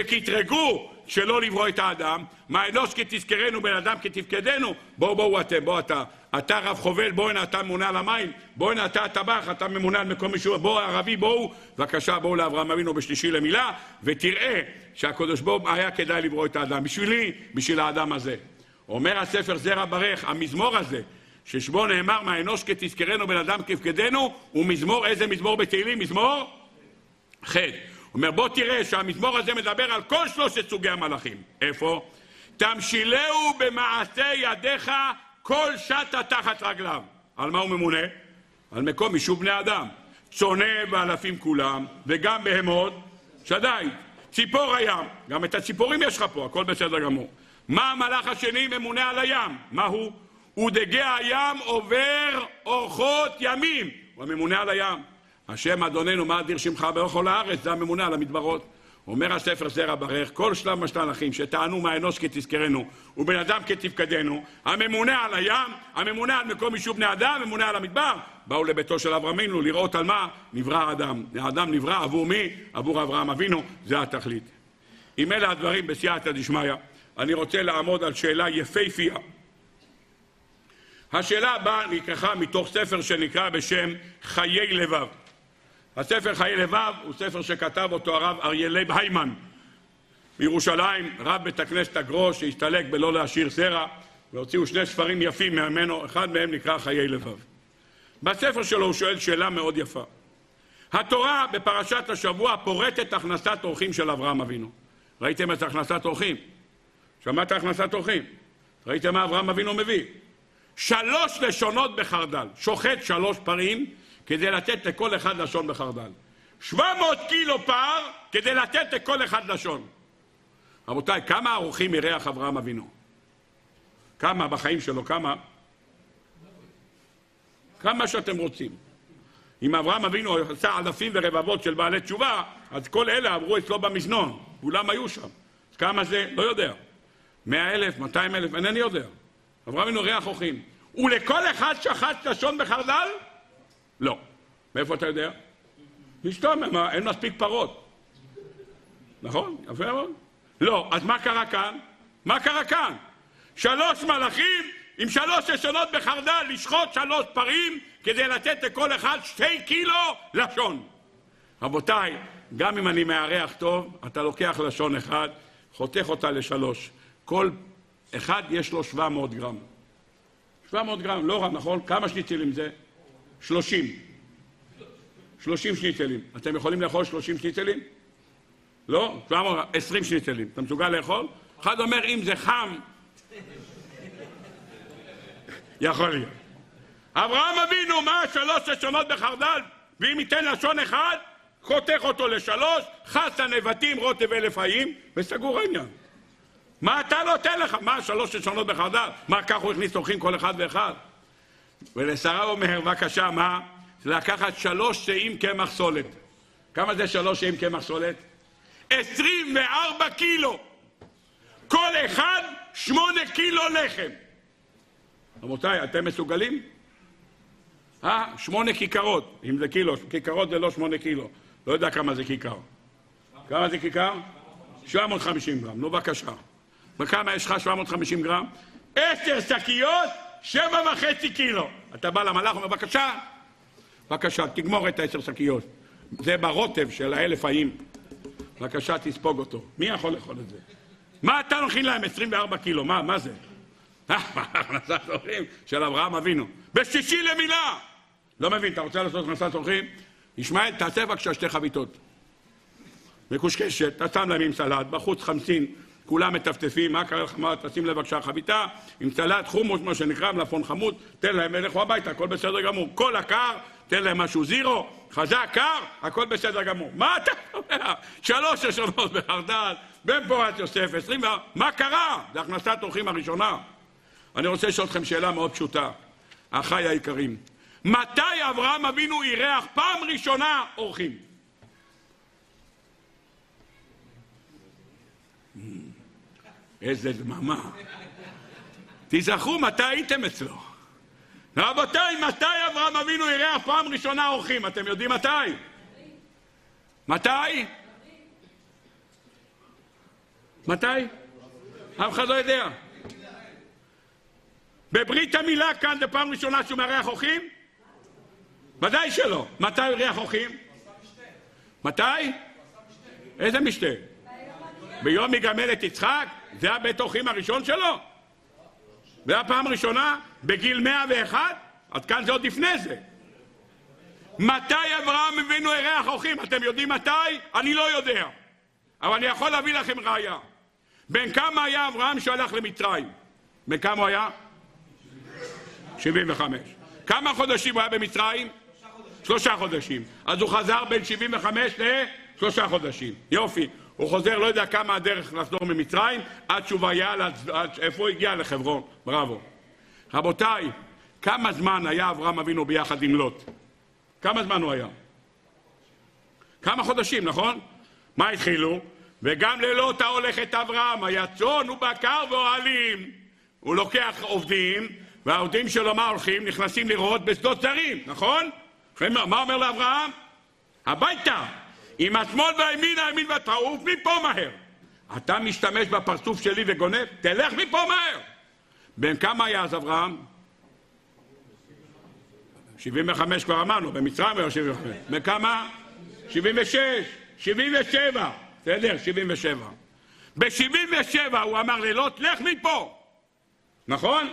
שכתרגו שלא לברוא את האדם, מה אנוש כי תזכרנו בן אדם כי תפקדנו. בואו בואו אתם, בואו אתה, אתה רב חובל, בואו הנה אתה ממונה על המים, בואו הנה אתה הטבח, אתה ממונה על מקום מישהו, בואו ערבי, בואו, בבקשה בואו לאברהם אבינו בשלישי למילה, ותראה שהקדוש ברוך הוא היה כדאי לברוא את האדם, בשבילי, בשביל האדם הזה. אומר הספר זרע ברך, המזמור הזה, ששבו נאמר מה אנוש כי תזכרנו בן אדם כפקדנו, הוא מזמור, איזה מזמור בתהילים? מזמור ח'. אומר בוא תראה שהמזמור הזה מדבר על כל שלושת סוגי המלאכים. איפה? תמשילהו במעשה ידיך כל שטה תחת רגליו. על מה הוא ממונה? על מקום יישוב בני אדם. צונה ואלפים כולם, וגם בהמות שדי. ציפור הים, גם את הציפורים יש לך פה, הכל בסדר גמור. מה המלאך השני ממונה על הים? מה הוא? ודגי הים עובר אורחות ימים. הוא הממונה על הים. השם אדוננו מה אדיר שמך בכל הארץ, זה הממונה על המדברות. אומר הספר זרע ברך, כל שלב משתלחים שטענו מה אנוש כי תזכרנו ובן אדם כי תפקדנו, הממונה על הים, הממונה על מקום יישוב בני אדם, הממונה על המדבר, באו לביתו של אברהם אבינו לראות על מה נברא האדם. האדם נברא עבור מי? עבור אברהם אבינו, זה התכלית. אם אלה הדברים בסייעתא דשמיא, אני רוצה לעמוד על שאלה יפהפייה. השאלה הבאה נלקחה מתוך ספר שנקרא בשם חיי לבב. הספר חיי לבב הוא ספר שכתב אותו הרב אריה לייב היימן בירושלים, רב בית הכנסת הגרוש שהסתלק בלא להשאיר זרע, והוציאו שני ספרים יפים ממנו, אחד מהם נקרא חיי לבב. בספר שלו הוא שואל שאלה מאוד יפה. התורה בפרשת השבוע פורטת הכנסת אורחים של אברהם אבינו. ראיתם את הכנסת אורחים? שמעת הכנסת אורחים? ראיתם מה אברהם אבינו מביא? שלוש לשונות בחרדל, שוחט שלוש פרים כדי לתת לכל אחד לשון בחרדל. שבע מאות קילו פר כדי לתת לכל אחד לשון. רבותיי, כמה אורחים אירח אברהם אבינו? כמה בחיים שלו? כמה? כמה שאתם רוצים. אם אברהם אבינו עשה אלפים ורבבות של בעלי תשובה, אז כל אלה עברו אצלו במזנון. כולם היו שם. אז כמה זה? לא יודע. מאה אלף, מאתיים אלף, אינני יודע. אברהם אבינו אירח אורחים. ולכל אחד שחט לשון בחרדל? לא. מאיפה אתה יודע? מסתום, אין מספיק פרות. נכון? יפה מאוד. לא. אז מה קרה כאן? מה קרה כאן? שלוש מלאכים עם שלוש לשונות בחרדל לשחוט שלוש פרים כדי לתת לכל אחד שתי קילו לשון. רבותיי, גם אם אני מארח טוב, אתה לוקח לשון אחד, חותך אותה לשלוש. כל אחד יש לו שבע מאות גרם. שבע מאות גרם, לא רע, נכון? כמה שניצלים זה? שלושים. שלושים שניצלים. אתם יכולים לאכול שלושים שניצלים? לא? שבע מאות, עשרים שניצלים. אתה מסוגל לאכול? אחד אומר, אם זה חם, יכול להיות. אברהם אבינו, מה שלוש לשונות בחרדל? ואם ייתן לשון אחד, חותך אותו לשלוש, חסה נבטים, רוטב אלף חיים, וסגור העניין. מה אתה נותן לך? מה שלוש לשונות בחרדל? מה כך הוא הכניס אורחים כל אחד ואחד? ולשרה אומר, בבקשה, מה? לקחת שלוש שאים קמח סולת. כמה זה שלוש שאים קמח סולת? עשרים וארבע קילו. כל אחד שמונה קילו לחם. רבותיי, אתם מסוגלים? אה, שמונה כיכרות. אם זה קילו, כיכרות זה לא שמונה קילו. לא יודע כמה זה כיכר. כמה זה כיכר? שבע מאות וחמישים גרם. נו, בבקשה. וכמה יש לך שבע מאות וחמישים גרם? עשר שקיות, שבע וחצי קילו. אתה בא למלאך ואומר, בבקשה, בבקשה, תגמור את העשר שקיות. זה ברוטב של האלף חיים. בבקשה, תספוג אותו. מי יכול לאכול את זה? מה אתה נכין להם? עשרים וארבע קילו. מה, מה זה? הכנסת אורחים של אברהם אבינו. בשישי למילה. לא מבין, אתה רוצה לעשות הכנסת אורחים? ישמעאל, תעשה בבקשה שתי חביתות. מקושקשת, אתה שם להם עם סלט, בחוץ חמסין, כולם מטפטפים, מה קרה לך, מה, תשים להם בבקשה חביתה, עם סלט, חומוס, מה שנקרא, מלפון חמוד, תן להם, ילכו הביתה, הכל בסדר גמור. כל הקר, תן להם משהו זירו, חזק, קר, הכל בסדר גמור. מה אתה אומר? שלוש ראשונות בחרדל, בן פורת יוסף, עשרים, מה קרה? זה הכנסת אורחים הראשונה. אני רוצה לשאול אתכם שאלה מאוד פשוטה, אחיי היקרים. מתי אברהם אבינו אירח פעם ראשונה אורחים? איזה דממה. תזכרו מתי הייתם אצלו. רבותיי, מתי אברהם אבינו אירח פעם ראשונה אורחים? אתם יודעים מתי? מתי? מתי? אף אחד לא יודע. בברית המילה כאן זה פעם ראשונה שהוא מארח אורחים? ודאי שלא. מתי הוא אירח אורחים? מתי? איזה משתה? ביום יגמל את יצחק? זה הבית אורחים הראשון שלו? זה הפעם הראשונה? בגיל מאה ואחת? עד כאן זה עוד לפני זה. מתי אברהם אבינו אירח אורחים? אתם יודעים מתי? אני לא יודע. אבל אני יכול להביא לכם ראיה. בין כמה היה אברהם שהלך למצרים? בין כמה הוא היה? שבעים וחמש. כמה חודשים הוא היה במצרים? שלושה חודשים. אז הוא חזר בין שבעים וחמש לשלושה חודשים. יופי. הוא חוזר, לא יודע כמה הדרך לחזור ממצרים, עד שהוא היה, עד איפה הוא הגיע? לחברון. בראבו. רבותיי, כמה זמן היה אברהם אבינו ביחד עם לוט? כמה זמן הוא היה? כמה חודשים, נכון? מה התחילו? וגם ללוט ההולך את אברהם, היה צאן ובקר ואוהלים. הוא לוקח עובדים, והעובדים שלו מה הולכים? נכנסים לראות בשדות זרים, נכון? מה אומר לאברהם? הביתה. עם השמאל והימין, הימין והתעוף, מפה מהר. אתה משתמש בפרצוף שלי וגונב, תלך מפה מהר. בין כמה היה אז אברהם? שבעים וחמש כבר אמרנו, במצרים היה שבעים וחמש. בכמה? שבעים ושש, שבעים ושבע. בסדר, שבעים ושבע. ב-שבעים ושבע הוא אמר ללוט, לך מפה. נכון?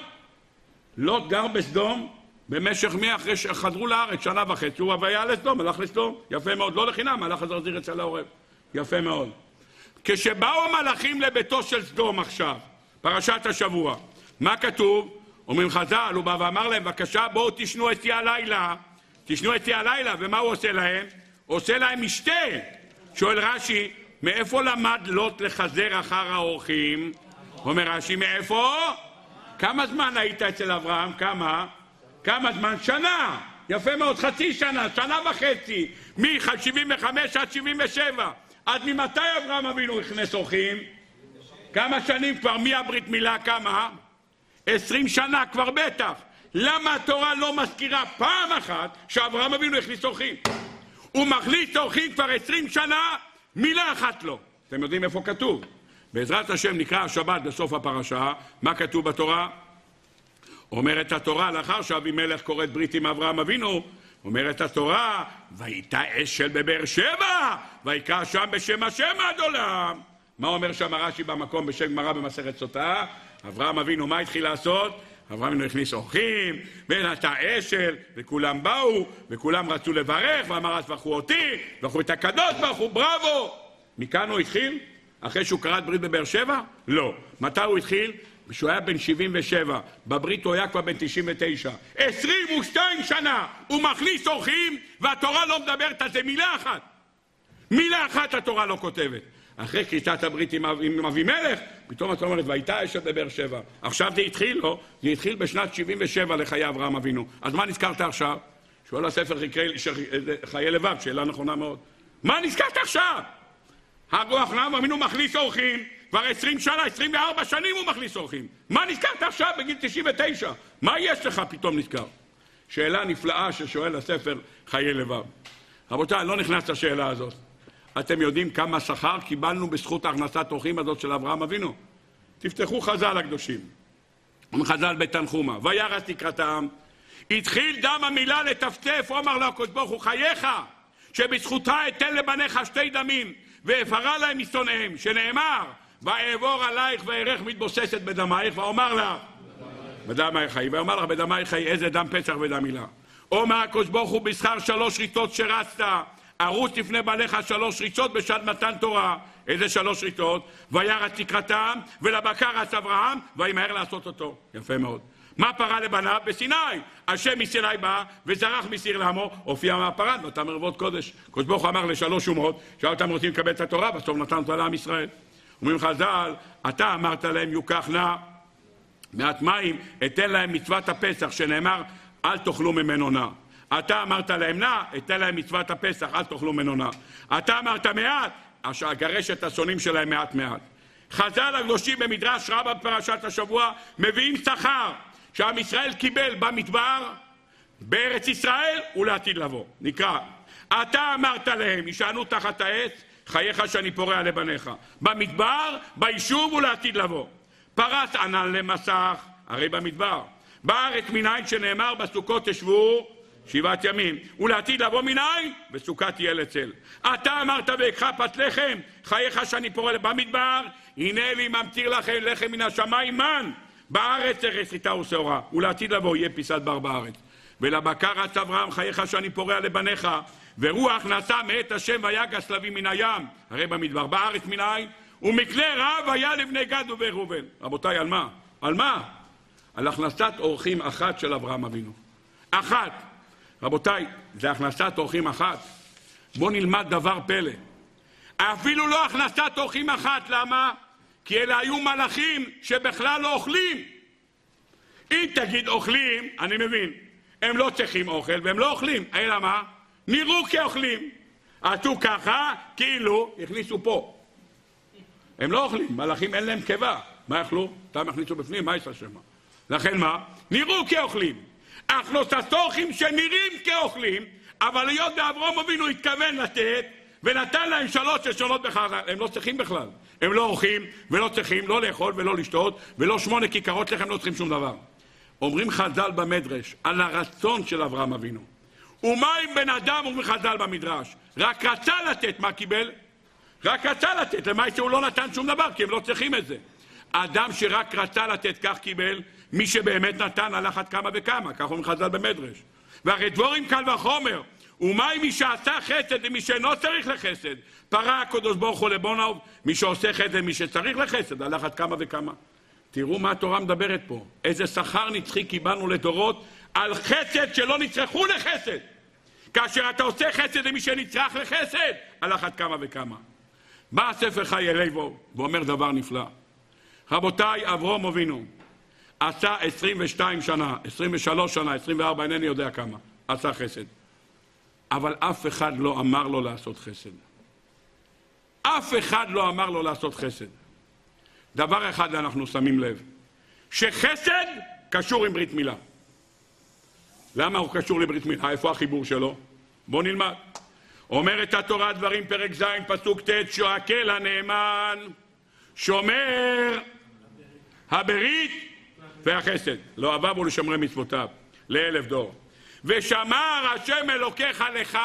לוט גר בסדום במשך מי אחרי שחדרו לארץ, שנה וחצי, הוא היה לסדום, הלך לסדום. יפה מאוד, לא לחינם, הלך לזרזיר אצל העורב. יפה מאוד. כשבאו המלאכים לביתו של סדום עכשיו, פרשת השבוע, מה כתוב? אומרים חז"ל, הוא בא ואמר להם, בבקשה בואו תשנו אצלי הלילה, תשנו אצלי הלילה, ומה הוא עושה להם? הוא עושה להם משתה. שואל רש"י, מאיפה למד לוט לחזר אחר האורחים? אומר רש"י, מאיפה? כמה זמן היית אצל אברהם? כמה? כמה זמן? שנה. יפה מאוד, חצי שנה, שנה וחצי. מ-שבעים וחמש עד שבעים ושבע. עד ממתי אברהם אבינו הכנס אורחים? כמה שנים כבר? מי הברית מילה? כמה? עשרים שנה כבר בטח. למה התורה לא מזכירה פעם אחת שאברהם אבינו הכניס אורחים? הוא מכניס אורחים כבר עשרים שנה, מילה אחת לא. אתם יודעים איפה כתוב? בעזרת השם נקרא השבת בסוף הפרשה. מה כתוב בתורה? אומרת התורה, לאחר שאבימלך קוראת ברית עם אברהם אבינו, אומרת התורה, והייתה אשל בבאר שבע, ויקרא שם בשם השם עד עולם. מה אומר שם רש"י במקום בשם גמרא במסכת סוטה? אברהם אבינו מה התחיל לעשות? אברהם אבינו הכניס אורחים, ונטע אשל, וכולם באו, וכולם רצו לברך, ואמר אז ברכו אותי, ברכו את הקדוש ברוך הוא, בראבו. מכאן הוא התחיל? אחרי שהוא קרא את ברית בבאר שבע? לא. מתי הוא התחיל? כשהוא היה בן שבעים ושבע, בברית הוא היה כבר בן תשעים ותשע. עשרים ושתיים שנה הוא מכניס אורחים, והתורה לא מדברת על זה מילה אחת. מילה אחת התורה לא כותבת. אחרי כריתת הברית עם, עם אבימלך, פתאום את אומרת, והייתה אשת בבאר שבע. עכשיו זה התחיל, לא? זה התחיל בשנת שבעים ושבע לחיי אברהם אבינו. אז מה נזכרת עכשיו? שואל הספר חיי לבב, שאלה נכונה מאוד. מה נזכרת עכשיו? אברהם אבינו מכניס אורחים, כבר עשרים שנה, עשרים וארבע שנים הוא מכניס אורחים. מה נזכרת עכשיו בגיל תשעים ותשע? מה יש לך פתאום נזכר? שאלה נפלאה ששואל הספר חיי לבב. רבותיי, לא נכנס לשאלה הזאת. אתם יודעים כמה שכר קיבלנו בזכות הכנסת אורחים הזאת של אברהם אבינו? תפתחו חז"ל הקדושים. חז"ל בתנחומה. וירא תקראתם. התחיל דם המילה לטפטף, הוא אמר לו הקדוש ברוך הוא, חייך, שבזכותה אתן לבניך שתי דמים, ואפרה להם משונאיהם, שנאמר, ואעבור עלייך וארך מתבוססת בדמייך, ואומר לך, בדמייך חיי, ואומר לך בדמייך חיי, איזה דם פסח ודם מילה. אומר הקדוש ברוך הוא בשכר שלוש ריצות שרצת, ערוץ לפני בעליך שלוש ריצות בשעת מתן תורה. איזה שלוש ריצות? וירץ לקראתם ולבקר רץ אברהם וימהר לעשות אותו. יפה מאוד. מה פרה לבניו? בסיני. השם מסיני בא וזרח מסיר לעמו, הופיע מהפרה, נתן מרוות קודש. הקדוש ברוך הוא אמר לשלוש אומות שאותם רוצים לקבל את התורה, בסוף נתן אותה לעם ישראל. אומרים חז"ל, אתה אמרת להם יוקח נא מעט מים, אתן להם מצוות הפסח שנאמר אל תאכלו ממנו נא. אתה אמרת להם נא, אתן להם מצוות הפסח אל תאכלו ממנו נא. אתה אמרת מעט, אגרש את השונאים שלהם מעט מעט. חז"ל הקדושים במדרש רבה בפרשת השבוע מביאים שכר שעם ישראל קיבל במדבר, בארץ ישראל ולעתיד לבוא. נקרא, אתה אמרת להם, ישענו תחת העץ, חייך שאני פורע לבניך. במדבר, ביישוב ולעתיד לבוא. פרס ענן למסך, הרי במדבר. בארץ מניין שנאמר בסוכות תשבו שבעת ימים. ולעתיד לבוא מניין, בסוכה תהיה לצל. אתה אמרת ויקחה פת לחם, חייך שאני פורע במדבר, הנה לי ממטיר לכם לחם מן השמיים מן. בארץ ארץ חיטה ושעורה, ולעתיד לבוא יהיה פיסת בר בארץ. ולבקר רץ אברהם חייך שאני פורע לבניך, ורוח נשא מאת השם ויגש לוי מן הים, הרי במדבר. בארץ מניין, ומקנה רב היה לבני גד ובני ראובן. רבותיי, על מה? על מה? על הכנסת אורחים אחת של אברהם אבינו. אחת. רבותיי, זה הכנסת אורחים אחת. בואו נלמד דבר פלא. אפילו לא הכנסת אורחים אחת, למה? כי אלה היו מלאכים שבכלל לא אוכלים. אם תגיד אוכלים, אני מבין, הם לא צריכים אוכל והם לא אוכלים. אלא מה? נראו כאוכלים. עשו ככה, כאילו הכניסו פה. הם לא אוכלים, מלאכים אין להם קיבה. מה יאכלו? אותם הכניסו בפנים, מה יש השמה? לכן מה? נראו כאוכלים. הכנסת אורחים שנראים כאוכלים, אבל היות ואברהם אבינו התכוון לתת, ונתן להם שלוש ששונות בחז"ל, הם לא צריכים בכלל. הם לא אורחים ולא צריכים לא לאכול ולא לשתות, ולא שמונה כיכרות לחם, לא צריכים שום דבר. אומרים חז"ל במדרש על הרצון של אברהם אבינו. ומה אם בן אדם, אומרים חז"ל במדרש, רק רצה לתת, מה קיבל? רק רצה לתת, למעשה שהוא לא נתן שום דבר, כי הם לא צריכים את זה. האדם שרק רצה לתת, כך קיבל, מי שבאמת נתן הלך עד כמה וכמה, כך אומרים חז"ל במדרש. והרי דבורים קל וחומר, ומה אם מי שעשה חסד ומי שאינו צריך לחסד? פרה הקדוש ברוך הוא לבונו, מי שעושה חסד מי שצריך לחסד, הלך עד כמה וכמה. תראו מה התורה מדברת פה, איזה שכר נצחי קיבלנו לדורות על חסד שלא נצרכו לחסד. כאשר אתה עושה חסד למי שנצרך לחסד, הלך עד כמה וכמה. בא הספר חיי לוי ואומר דבר נפלא. רבותיי, אברהם אבינו עשה עשרים ושתיים שנה, עשרים ושלוש שנה, עשרים וארבע, אינני יודע כמה, עשה חסד. אבל אף אחד לא אמר לו לעשות חסד. אף אחד לא אמר לו לעשות חסד. דבר אחד אנחנו שמים לב, שחסד קשור עם ברית מילה. למה הוא קשור לברית מילה? איפה החיבור שלו? בואו נלמד. אומרת התורה דברים פרק ז' פסוק ט' שואקל הנאמן שומר הברית והחסד לא אוהביו ולשומרי מצוותיו לאלף דור. ושמר השם אלוקיך לך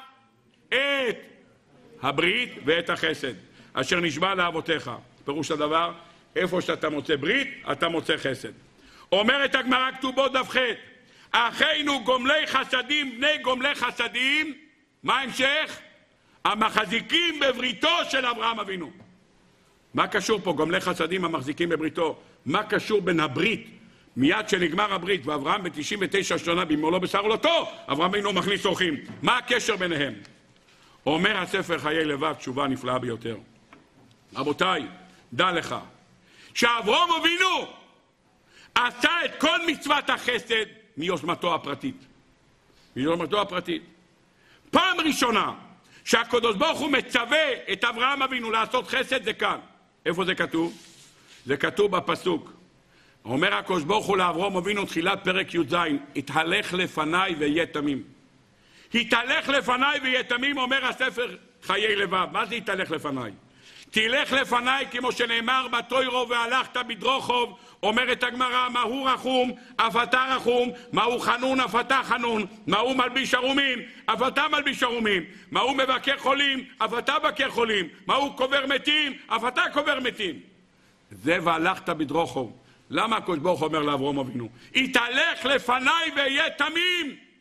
את הברית ואת החסד אשר נשבע לאבותיך. פירוש הדבר, איפה שאתה מוצא ברית אתה מוצא חסד. אומרת הגמרא כתובות דף ח' אחינו גומלי חסדים בני גומלי חסדים, מה המשך? המחזיקים בבריתו של אברהם אבינו. מה קשור פה גומלי חסדים המחזיקים בבריתו? מה קשור בין הברית מיד שנגמר הברית ואברהם ב-תשעים ותשע שנה במולו בשר עולתו, אברהם אבינו מכניס אורחים? מה הקשר ביניהם? אומר הספר חיי לבב תשובה נפלאה ביותר. רבותיי, דע לך שאברהם אבינו עשה את כל מצוות החסד מיוזמתו הפרטית. מיוזמתו הפרטית. פעם ראשונה שהקדוש ברוך הוא מצווה את אברהם אבינו לעשות חסד זה כאן. איפה זה כתוב? זה כתוב בפסוק. אומר הקדוש ברוך הוא לאברהם אבינו תחילת פרק י"ז, התהלך לפניי ויהיה תמים. התהלך לפניי ויהיה תמים, אומר הספר חיי לבב. מה זה התהלך לפניי? תלך לפניי כמו שנאמר בתוירו והלכת בדרוכוב. אומרת הגמרא מהו רחום אף אתה רחום, מהו חנון אף אתה חנון, מהו מלביש ערומים אף אתה מלביש ערומים, מהו מבקר חולים אף אתה מבקר חולים, מהו קובר מתים אף אתה קובר מתים. זה והלכת בדרוכוב. למה הקדוש ברוך הוא אומר לאברהם אבינו התהלך לפניי ויהיה תמים?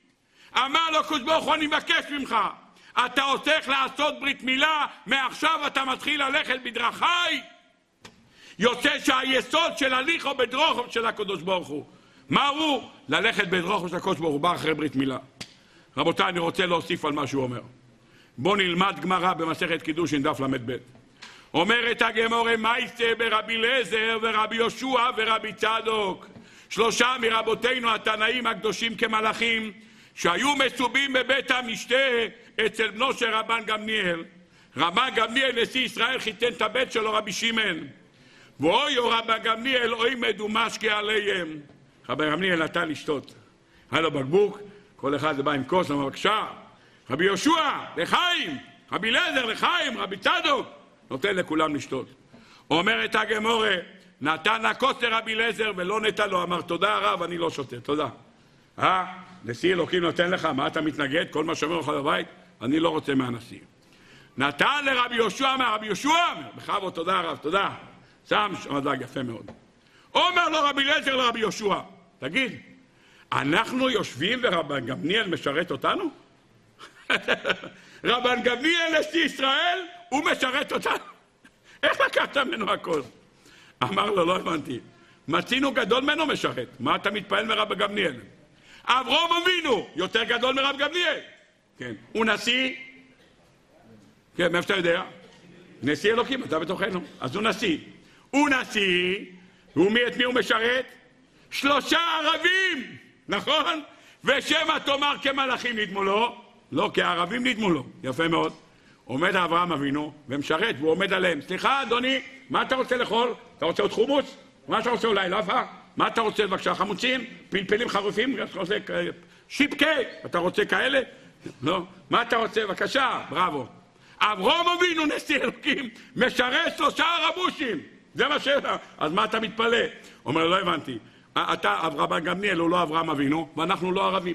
אמר לו הקדוש ברוך הוא, אני מבקש ממך, אתה הולך לעשות ברית מילה, מעכשיו אתה מתחיל ללכת בדרכיי. יוצא שהיסוד של הליכו בדרוכו של הקדוש ברוך הוא. מה הוא? ללכת בדרוכו של הקדוש ברוך הוא, בא אחרי ברית מילה. רבותיי, אני רוצה להוסיף על מה שהוא אומר. בואו נלמד גמרא במסכת קידושין דף למד ב'. אומרת הגמרא, מייסה ברבי אליעזר ורבי יהושע ורבי צדוק, שלושה מרבותינו התנאים הקדושים כמלאכים, שהיו מסובים בבית המשתה אצל בנו של רבן גמליאל. רבן גמליאל נשיא ישראל חיתן את הבית שלו רבי שמעון, ואוי רבן גמליאל אוי מדומשקי עליהם. רבן גמליאל נתן לשתות, היה לו בקבוק, כל אחד בא עם כוס, אמר בבקשה, רבי יהושע לחיים, רבי אליעזר לחיים, רבי צדוק, נותן לכולם לשתות. אומרת הגמרא, נתן הכוס לרבי אליעזר ולא נתן לו, אמר תודה הרב, אני לא שותה, תודה. אה, נשיא אלוקים נותן לך, מה אתה מתנגד? כל מה שאומר לך בבית, אני לא רוצה מהנשיא. נתן לרבי יהושע, אמר רבי יהושע, בכבוד, תודה הרב, תודה. שם מדלג יפה מאוד. אומר לו רבי אליעזר לרבי יהושע, תגיד, אנחנו יושבים ורבן גמליאל משרת אותנו? רבן גמליאל נשיא ישראל, הוא משרת אותנו. איך לקחת ממנו הכל? אמר לו, לא הבנתי. מצינו גדול ממנו משרת. מה אתה מתפעל מרב גמליאל? אברהם אבינו יותר גדול מרב גמליאל. כן. הוא נשיא? כן, מאיפה אתה יודע? נשיא אלוקים, אתה בתוכנו. אז הוא נשיא. הוא נשיא, ומי את מי הוא משרת? שלושה ערבים, נכון? ושמא תאמר כמלאכים נדמו לו. לא, כערבים נדמו לו. יפה מאוד. עומד אברהם אבינו ומשרת, והוא עומד עליהם. סליחה, אדוני, מה אתה רוצה לאכול? אתה רוצה עוד חומוס? מה אתה רוצה אולי לאפה? מה אתה רוצה בבקשה? חמוצים? פלפלים חרופים? שיפקה? אתה רוצה כאלה? לא. מה אתה רוצה? בבקשה, בראבו. אברהם אבינו נשיא אלוקים משרת שלושה רבושים. זה מה שאלה. אז מה אתה מתפלא? אומר, לא הבנתי. אתה, אברהם גמליאל, הוא לא אברהם אבינו, ואנחנו לא ערבים.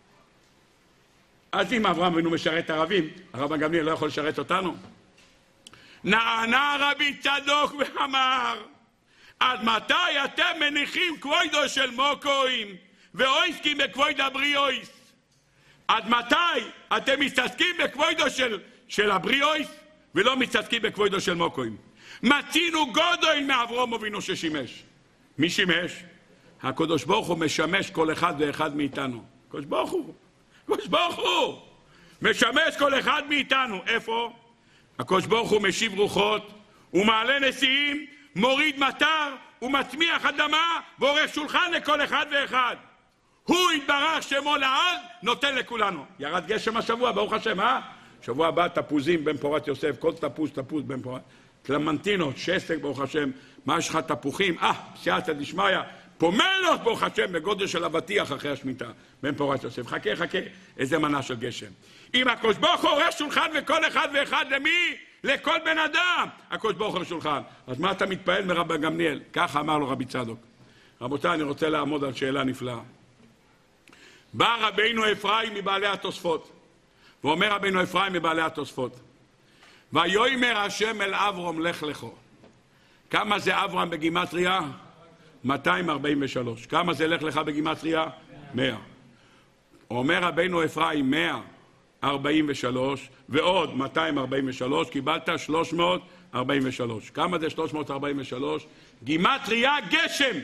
אז אם אברהם אבינו משרת ערבים, הרב גמליאל לא יכול לשרת אותנו. נענה רבי צדוק ואמר, עד מתי אתם מניחים כבודו של מוקוים ואויסקים בכבוד הבריאויס? עד מתי אתם מתעסקים בכבודו של, של הבריאויס ולא מתעסקים בכבודו של מוקוים? מצינו גודל מאברהם אבינו ששימש. מי שימש? הקדוש ברוך הוא משמש כל אחד ואחד מאיתנו. הקדוש ברוך הוא. הקדוש ברוך הוא משמש כל אחד מאיתנו. איפה? הקדוש ברוך הוא משיב רוחות, הוא מעלה נשיאים, מוריד מטר, הוא מצמיח אדמה ועורך שולחן לכל אחד ואחד. הוא יתברך שמו לעד, נותן לכולנו. ירד גשם השבוע, ברוך השם, אה? שבוע הבא תפוזים בן פורת יוסף, כל תפוז תפוז בן פורת. קלמנטינות, שסק, ברוך השם, מה יש לך תפוחים? אה, סייעתא דשמיא. פומלות ברוך השם בגודל של אבטיח אחרי השמיטה בן פורת יוסף. חכה חכה, איזה מנה של גשם. אם הקדוש ברוך הוא עורך שולחן וכל אחד ואחד למי? לכל בן אדם הקדוש ברוך הוא שולחן. אז מה אתה מתפעל מרבן גמליאל? ככה אמר לו רבי צדוק. רבותיי, אני רוצה לעמוד על שאלה נפלאה. בא רבינו אפרים מבעלי התוספות, ואומר רבינו אפרים מבעלי התוספות, ויאמר השם אל אברהם לך לכו. כמה זה אברהם בגימטריה? מאתיים ארבעים ושלוש. כמה זה לך לך בגימטריה? מאה. אומר רבינו אפרים מאה ארבעים ושלוש ועוד מאתיים ארבעים ושלוש, קיבלת שלוש מאות ארבעים ושלוש. כמה זה שלוש מאות ארבעים ושלוש? גימטריה גשם.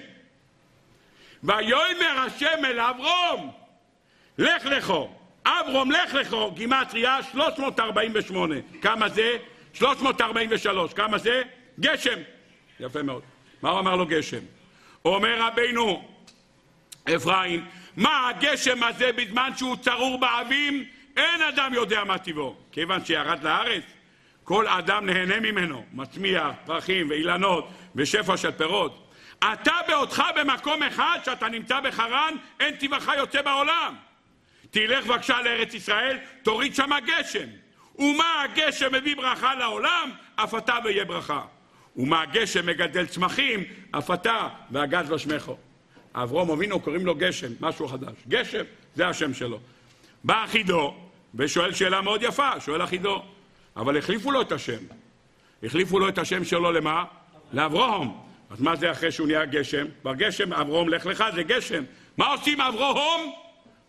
ויאמר השם אל אברהם לך לכו. אברהם לך לכו, גימטריה שלוש מאות ארבעים ושמונה. כמה זה? שלוש מאות ארבעים ושלוש. כמה זה? גשם. יפה מאוד. מה הוא אמר לו גשם? אומר רבינו אפרים, מה הגשם הזה בזמן שהוא צרור באבים? אין אדם יודע מה טבעו. כיוון שירד לארץ, כל אדם נהנה ממנו, מצמיח פרחים ואילנות ושפע של פירות. אתה בעודך במקום אחד שאתה נמצא בחרן, אין טבעך יוצא בעולם. תלך בבקשה לארץ ישראל, תוריד שם גשם. ומה הגשם מביא ברכה לעולם? אף אתה ויהיה ברכה. ומה הגשם מגדל צמחים? אף אתה והגז בשמך. אברהם אבינו קוראים לו גשם, משהו חדש. גשם, זה השם שלו. בא אחידו ושואל שאלה מאוד יפה, שואל אחידו, אבל החליפו לו את השם. החליפו לו את השם שלו למה? לאברהם. אז מה זה אחרי שהוא נהיה גשם? בגשם אברהם לך לך זה גשם. מה עושים אברהם?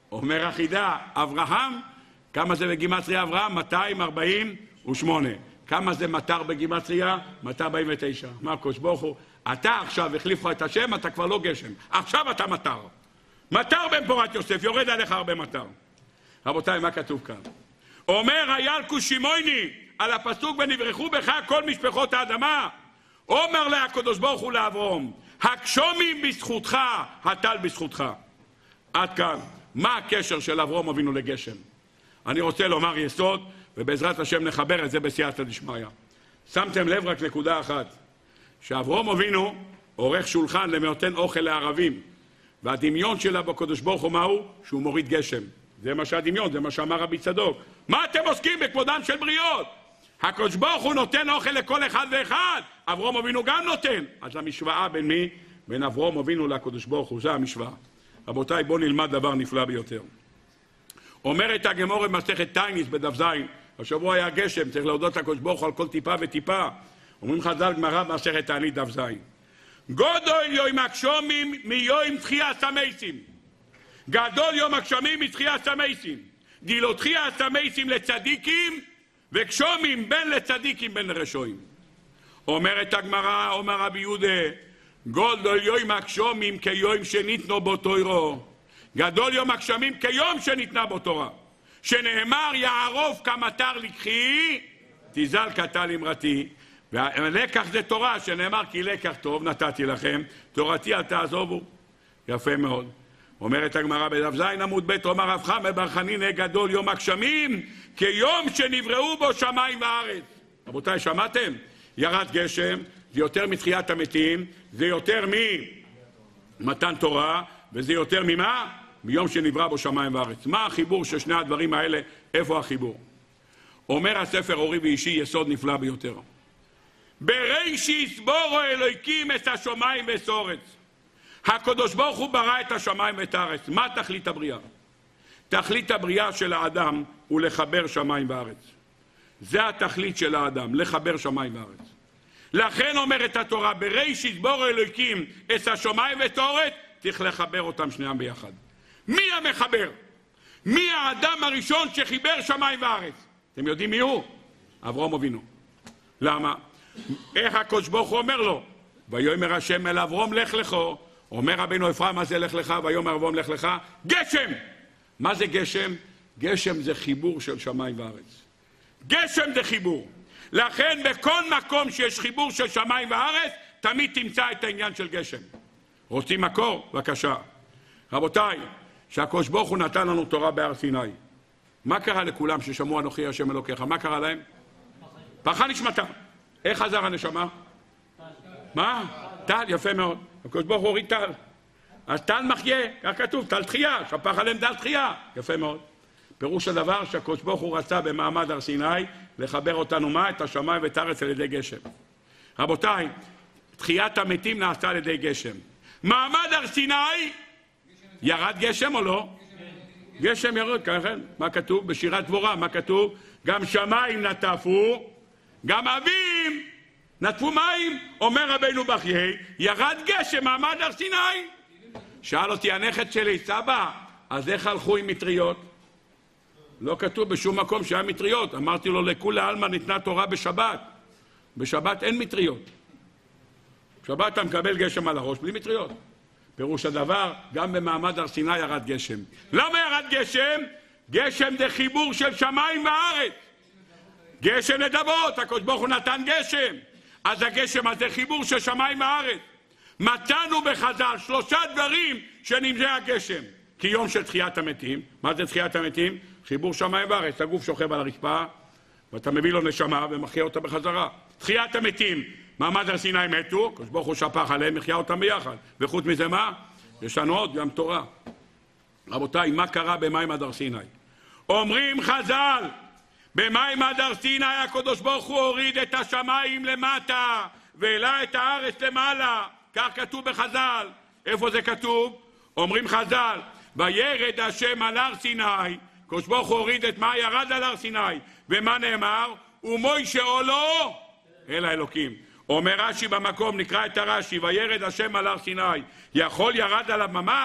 אומר החידה, אברהם, כמה זה בגימטריה אברהם? מאתיים ארבעים ושמונה. כמה זה מטר בגימטריה? מאתיים ארבעים ותשע. מה הקדוש ברוך הוא? אתה עכשיו החליף לך את השם, אתה כבר לא גשם. עכשיו אתה מטר. מטר בן פורת יוסף, יורד עליך הרבה מטר. רבותיי, מה כתוב כאן? אומר הילקוט שמעוני על הפסוק ונברחו בך כל משפחות האדמה. אומר לה הקדוש ברוך הוא לאברהם, הגשומים בזכותך, הטל בזכותך. עד כאן. מה הקשר של אברהם אבינו לגשם? אני רוצה לומר יסוד, ובעזרת השם נחבר את זה בסייעתא דשמיא. שמתם לב רק נקודה אחת, שאברהם אבינו עורך שולחן למתן אוכל לערבים, והדמיון שלה בקדוש ברוך הוא מהו? שהוא מוריד גשם. זה מה שהדמיון, זה מה שאמר רבי צדוק. מה אתם עוסקים בכבודם של בריות? הקדוש ברוך הוא נותן אוכל לכל אחד ואחד, אברהם אבינו גם נותן. אז המשוואה בין מי? בין אברהם אבינו לקדוש ברוך הוא, זה המשוואה. רבותיי, בואו נלמד דבר נפלא ביותר. אומרת הגמרא במסכת תענית בדף ז', השבוע היה גשם, צריך להודות לקדוש ברוך הוא על כל טיפה וטיפה. אומרים חז"ל גמרא במסכת תענית דף ז', גדול יום הגשומים מיום תחיית המתים. גדול יום הגשמים מתחיית המתים. דילו תחיית המתים לצדיקים, וגשומים בין לצדיקים בין לרשעים. אומרת הגמרא, אומר רבי יהודה, גדול יום הגשומים כיום שניתנו בו תורה. גדול יום הגשמים כיום שניתנה בו תורה. שנאמר יערוף כמטר לקחי, תזל כטל אמרתי. והלקח זה תורה, שנאמר כי לקח טוב נתתי לכם, תורתי אל תעזובו. יפה מאוד. אומרת הגמרא בדף ז' עמוד ב', אומר רב חמא בר חנינא, גדול יום הגשמים כיום שנבראו בו שמיים וארץ. רבותיי, שמעתם? ירד גשם, זה יותר מתחיית המתים, זה יותר ממתן תורה, וזה יותר ממה? מיום שנברא בו שמיים וארץ. מה החיבור של שני הדברים האלה? איפה החיבור? אומר הספר אורי ואישי יסוד נפלא ביותר. בראשית בורו אלוהיקים את השמיים ואת הארץ. הקדוש ברוך הוא ברא את השמיים ואת הארץ. מה תכלית הבריאה? תכלית הבריאה של האדם הוא לחבר שמיים וארץ. זה התכלית של האדם, לחבר שמיים וארץ. לכן אומרת התורה, בראשית בורו אלוהיקים את השמיים ואת הארץ, צריך לחבר אותם שניהם ביחד. מי המחבר? מי האדם הראשון שחיבר שמיים וארץ? אתם יודעים מי הוא? אברהם אבינו. למה? איך הקדוש ברוך הוא אומר לו? ויאמר השם אל אברהם לך לך. אומר רבינו אפרים, מה זה לך לך? ויאמר אברהם לך לך. גשם! מה זה גשם? גשם זה חיבור של שמיים וארץ. גשם זה חיבור. לכן בכל מקום שיש חיבור של שמיים וארץ, תמיד תמצא את העניין של גשם. רוצים מקור? בבקשה. רבותיי, שהקדוש ברוך הוא נתן לנו תורה בהר סיני. מה קרה לכולם ששמעו אנוכי השם אלוקיך? מה קרה להם? פרחה נשמתם. איך חזר הנשמה? מה? טל, יפה מאוד. הקדוש ברוך הוא הוריד טל. אז טל מחיה, כך כתוב, טל תחייה, שפך עליהם דל תחייה. יפה מאוד. פירוש הדבר שהקדוש ברוך הוא רצה במעמד הר סיני לחבר אותנו מה? את השמיים ואת הארץ על ידי גשם. רבותיי, תחיית המתים נעשתה על ידי גשם. מעמד הר סיני, ירד גשם או לא? גשם ירד, כן? מה כתוב? בשירת דבורה, מה כתוב? גם שמיים נטפו, גם אבים נטפו מים. אומר רבינו בחיי, ירד גשם, מעמד הר סיני. שאל אותי הנכד שלי, סבא, אז איך הלכו עם מטריות? לא כתוב בשום מקום שהיה מטריות. אמרתי לו, לכולי עלמא ניתנה תורה בשבת. בשבת אין מטריות. בשבת אתה מקבל גשם על הראש בלי מטריות. פירוש הדבר, גם במעמד הר סיני ירד גשם. למה ירד גשם? גשם זה חיבור של שמיים וארץ. גשם נדבות, הקדוש ברוך הוא נתן גשם. אז הגשם הזה חיבור של שמיים וארץ. מצאנו בחז"ל שלושה דברים שנמצא הגשם. כי יום של תחיית המתים. מה זה תחיית המתים? חיבור שמיים וארץ. הגוף שוכב על הרצפה, ואתה מביא לו נשמה ומחיה אותה בחזרה. תחיית המתים. מעמד הר סיני מתו, הקדוש ברוך הוא שפך עליהם, מחיה אותם ביחד. וחוץ מזה מה? יש לנו עוד גם תורה. רבותיי, מה קרה במעמד הר סיני? אומרים חז"ל, במעמד הר סיני הקדוש ברוך הוא הוריד את השמיים למטה, והעלה את הארץ למעלה. כך כתוב בחז"ל. איפה זה כתוב? אומרים חז"ל, וירד השם על הר סיני, הקדוש ברוך הוא הוריד את מה? ירד על הר סיני. ומה נאמר? ומוישה עולו אל האלוקים. אומר רש"י במקום, נקרא את הרש"י, וירד השם על הר סיני. יכול ירד עליו ממש?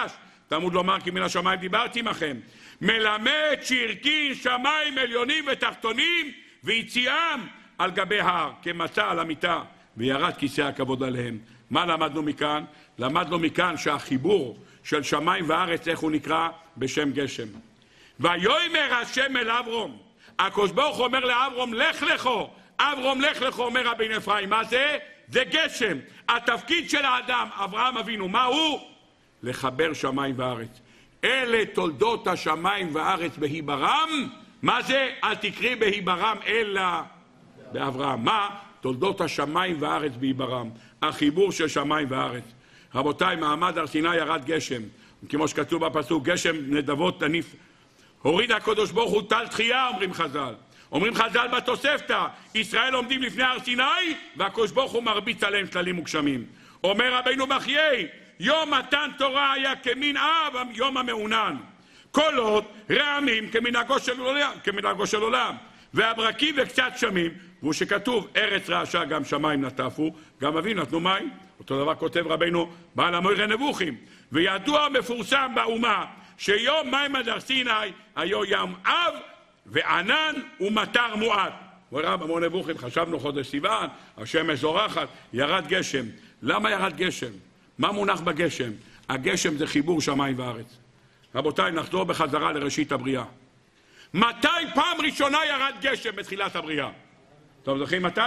תלמוד לומר כי מן השמיים דיברתי עמכם. מלמד שהרכין שמיים עליונים ותחתונים ויציאם על גבי הר כמצה על המיטה וירד כיסא הכבוד עליהם. מה למדנו מכאן? למדנו מכאן שהחיבור של שמיים וארץ, איך הוא נקרא? בשם גשם. ויאמר השם אל אברום, הקדוש ברוך הוא אומר לאברום לך לכו, אברום לך לכו, אומר רבי אפרים. מה זה? זה גשם. התפקיד של האדם, אברהם אבינו, מה הוא? לחבר שמיים וארץ. אלה תולדות השמיים וארץ בהיברם. מה זה? אל תקרי בהיברם אלא באברהם. מה? תולדות השמיים וארץ בהיברם. החיבור של שמיים וארץ. רבותיי, מעמד הר סיני ירד גשם. כמו שכתוב בפסוק, גשם נדבות תניף. הוריד הקדוש ברוך הוא טל תחייה, אומרים חז"ל. אומרים חז"ל בתוספתא, ישראל עומדים לפני הר סיני והקדוש ברוך הוא מרביץ עליהם טללים וגשמים. אומר רבינו בחיי, יום מתן תורה היה כמין אב יום המעונן. קולות רעמים כמנהגו של עולם, כמנהגו של עולם. והברקים וקצת שמים, והוא שכתוב ארץ רעשה גם שמיים נטפו, גם אבינו נתנו מים. אותו דבר כותב רבינו בעל המוירה נבוכים. וידוע מפורסם באומה שיום מעמד הר סיני היו ים אב וענן ומטר מועט. ורב המון נבוכים, חשבנו חודש סיוון, השמש זורחת, ירד גשם. למה ירד גשם? מה מונח בגשם? הגשם זה חיבור שמיים וארץ. רבותיי, נחזור בחזרה לראשית הבריאה. מתי פעם ראשונה ירד גשם בתחילת הבריאה? טוב, זוכרים מתי?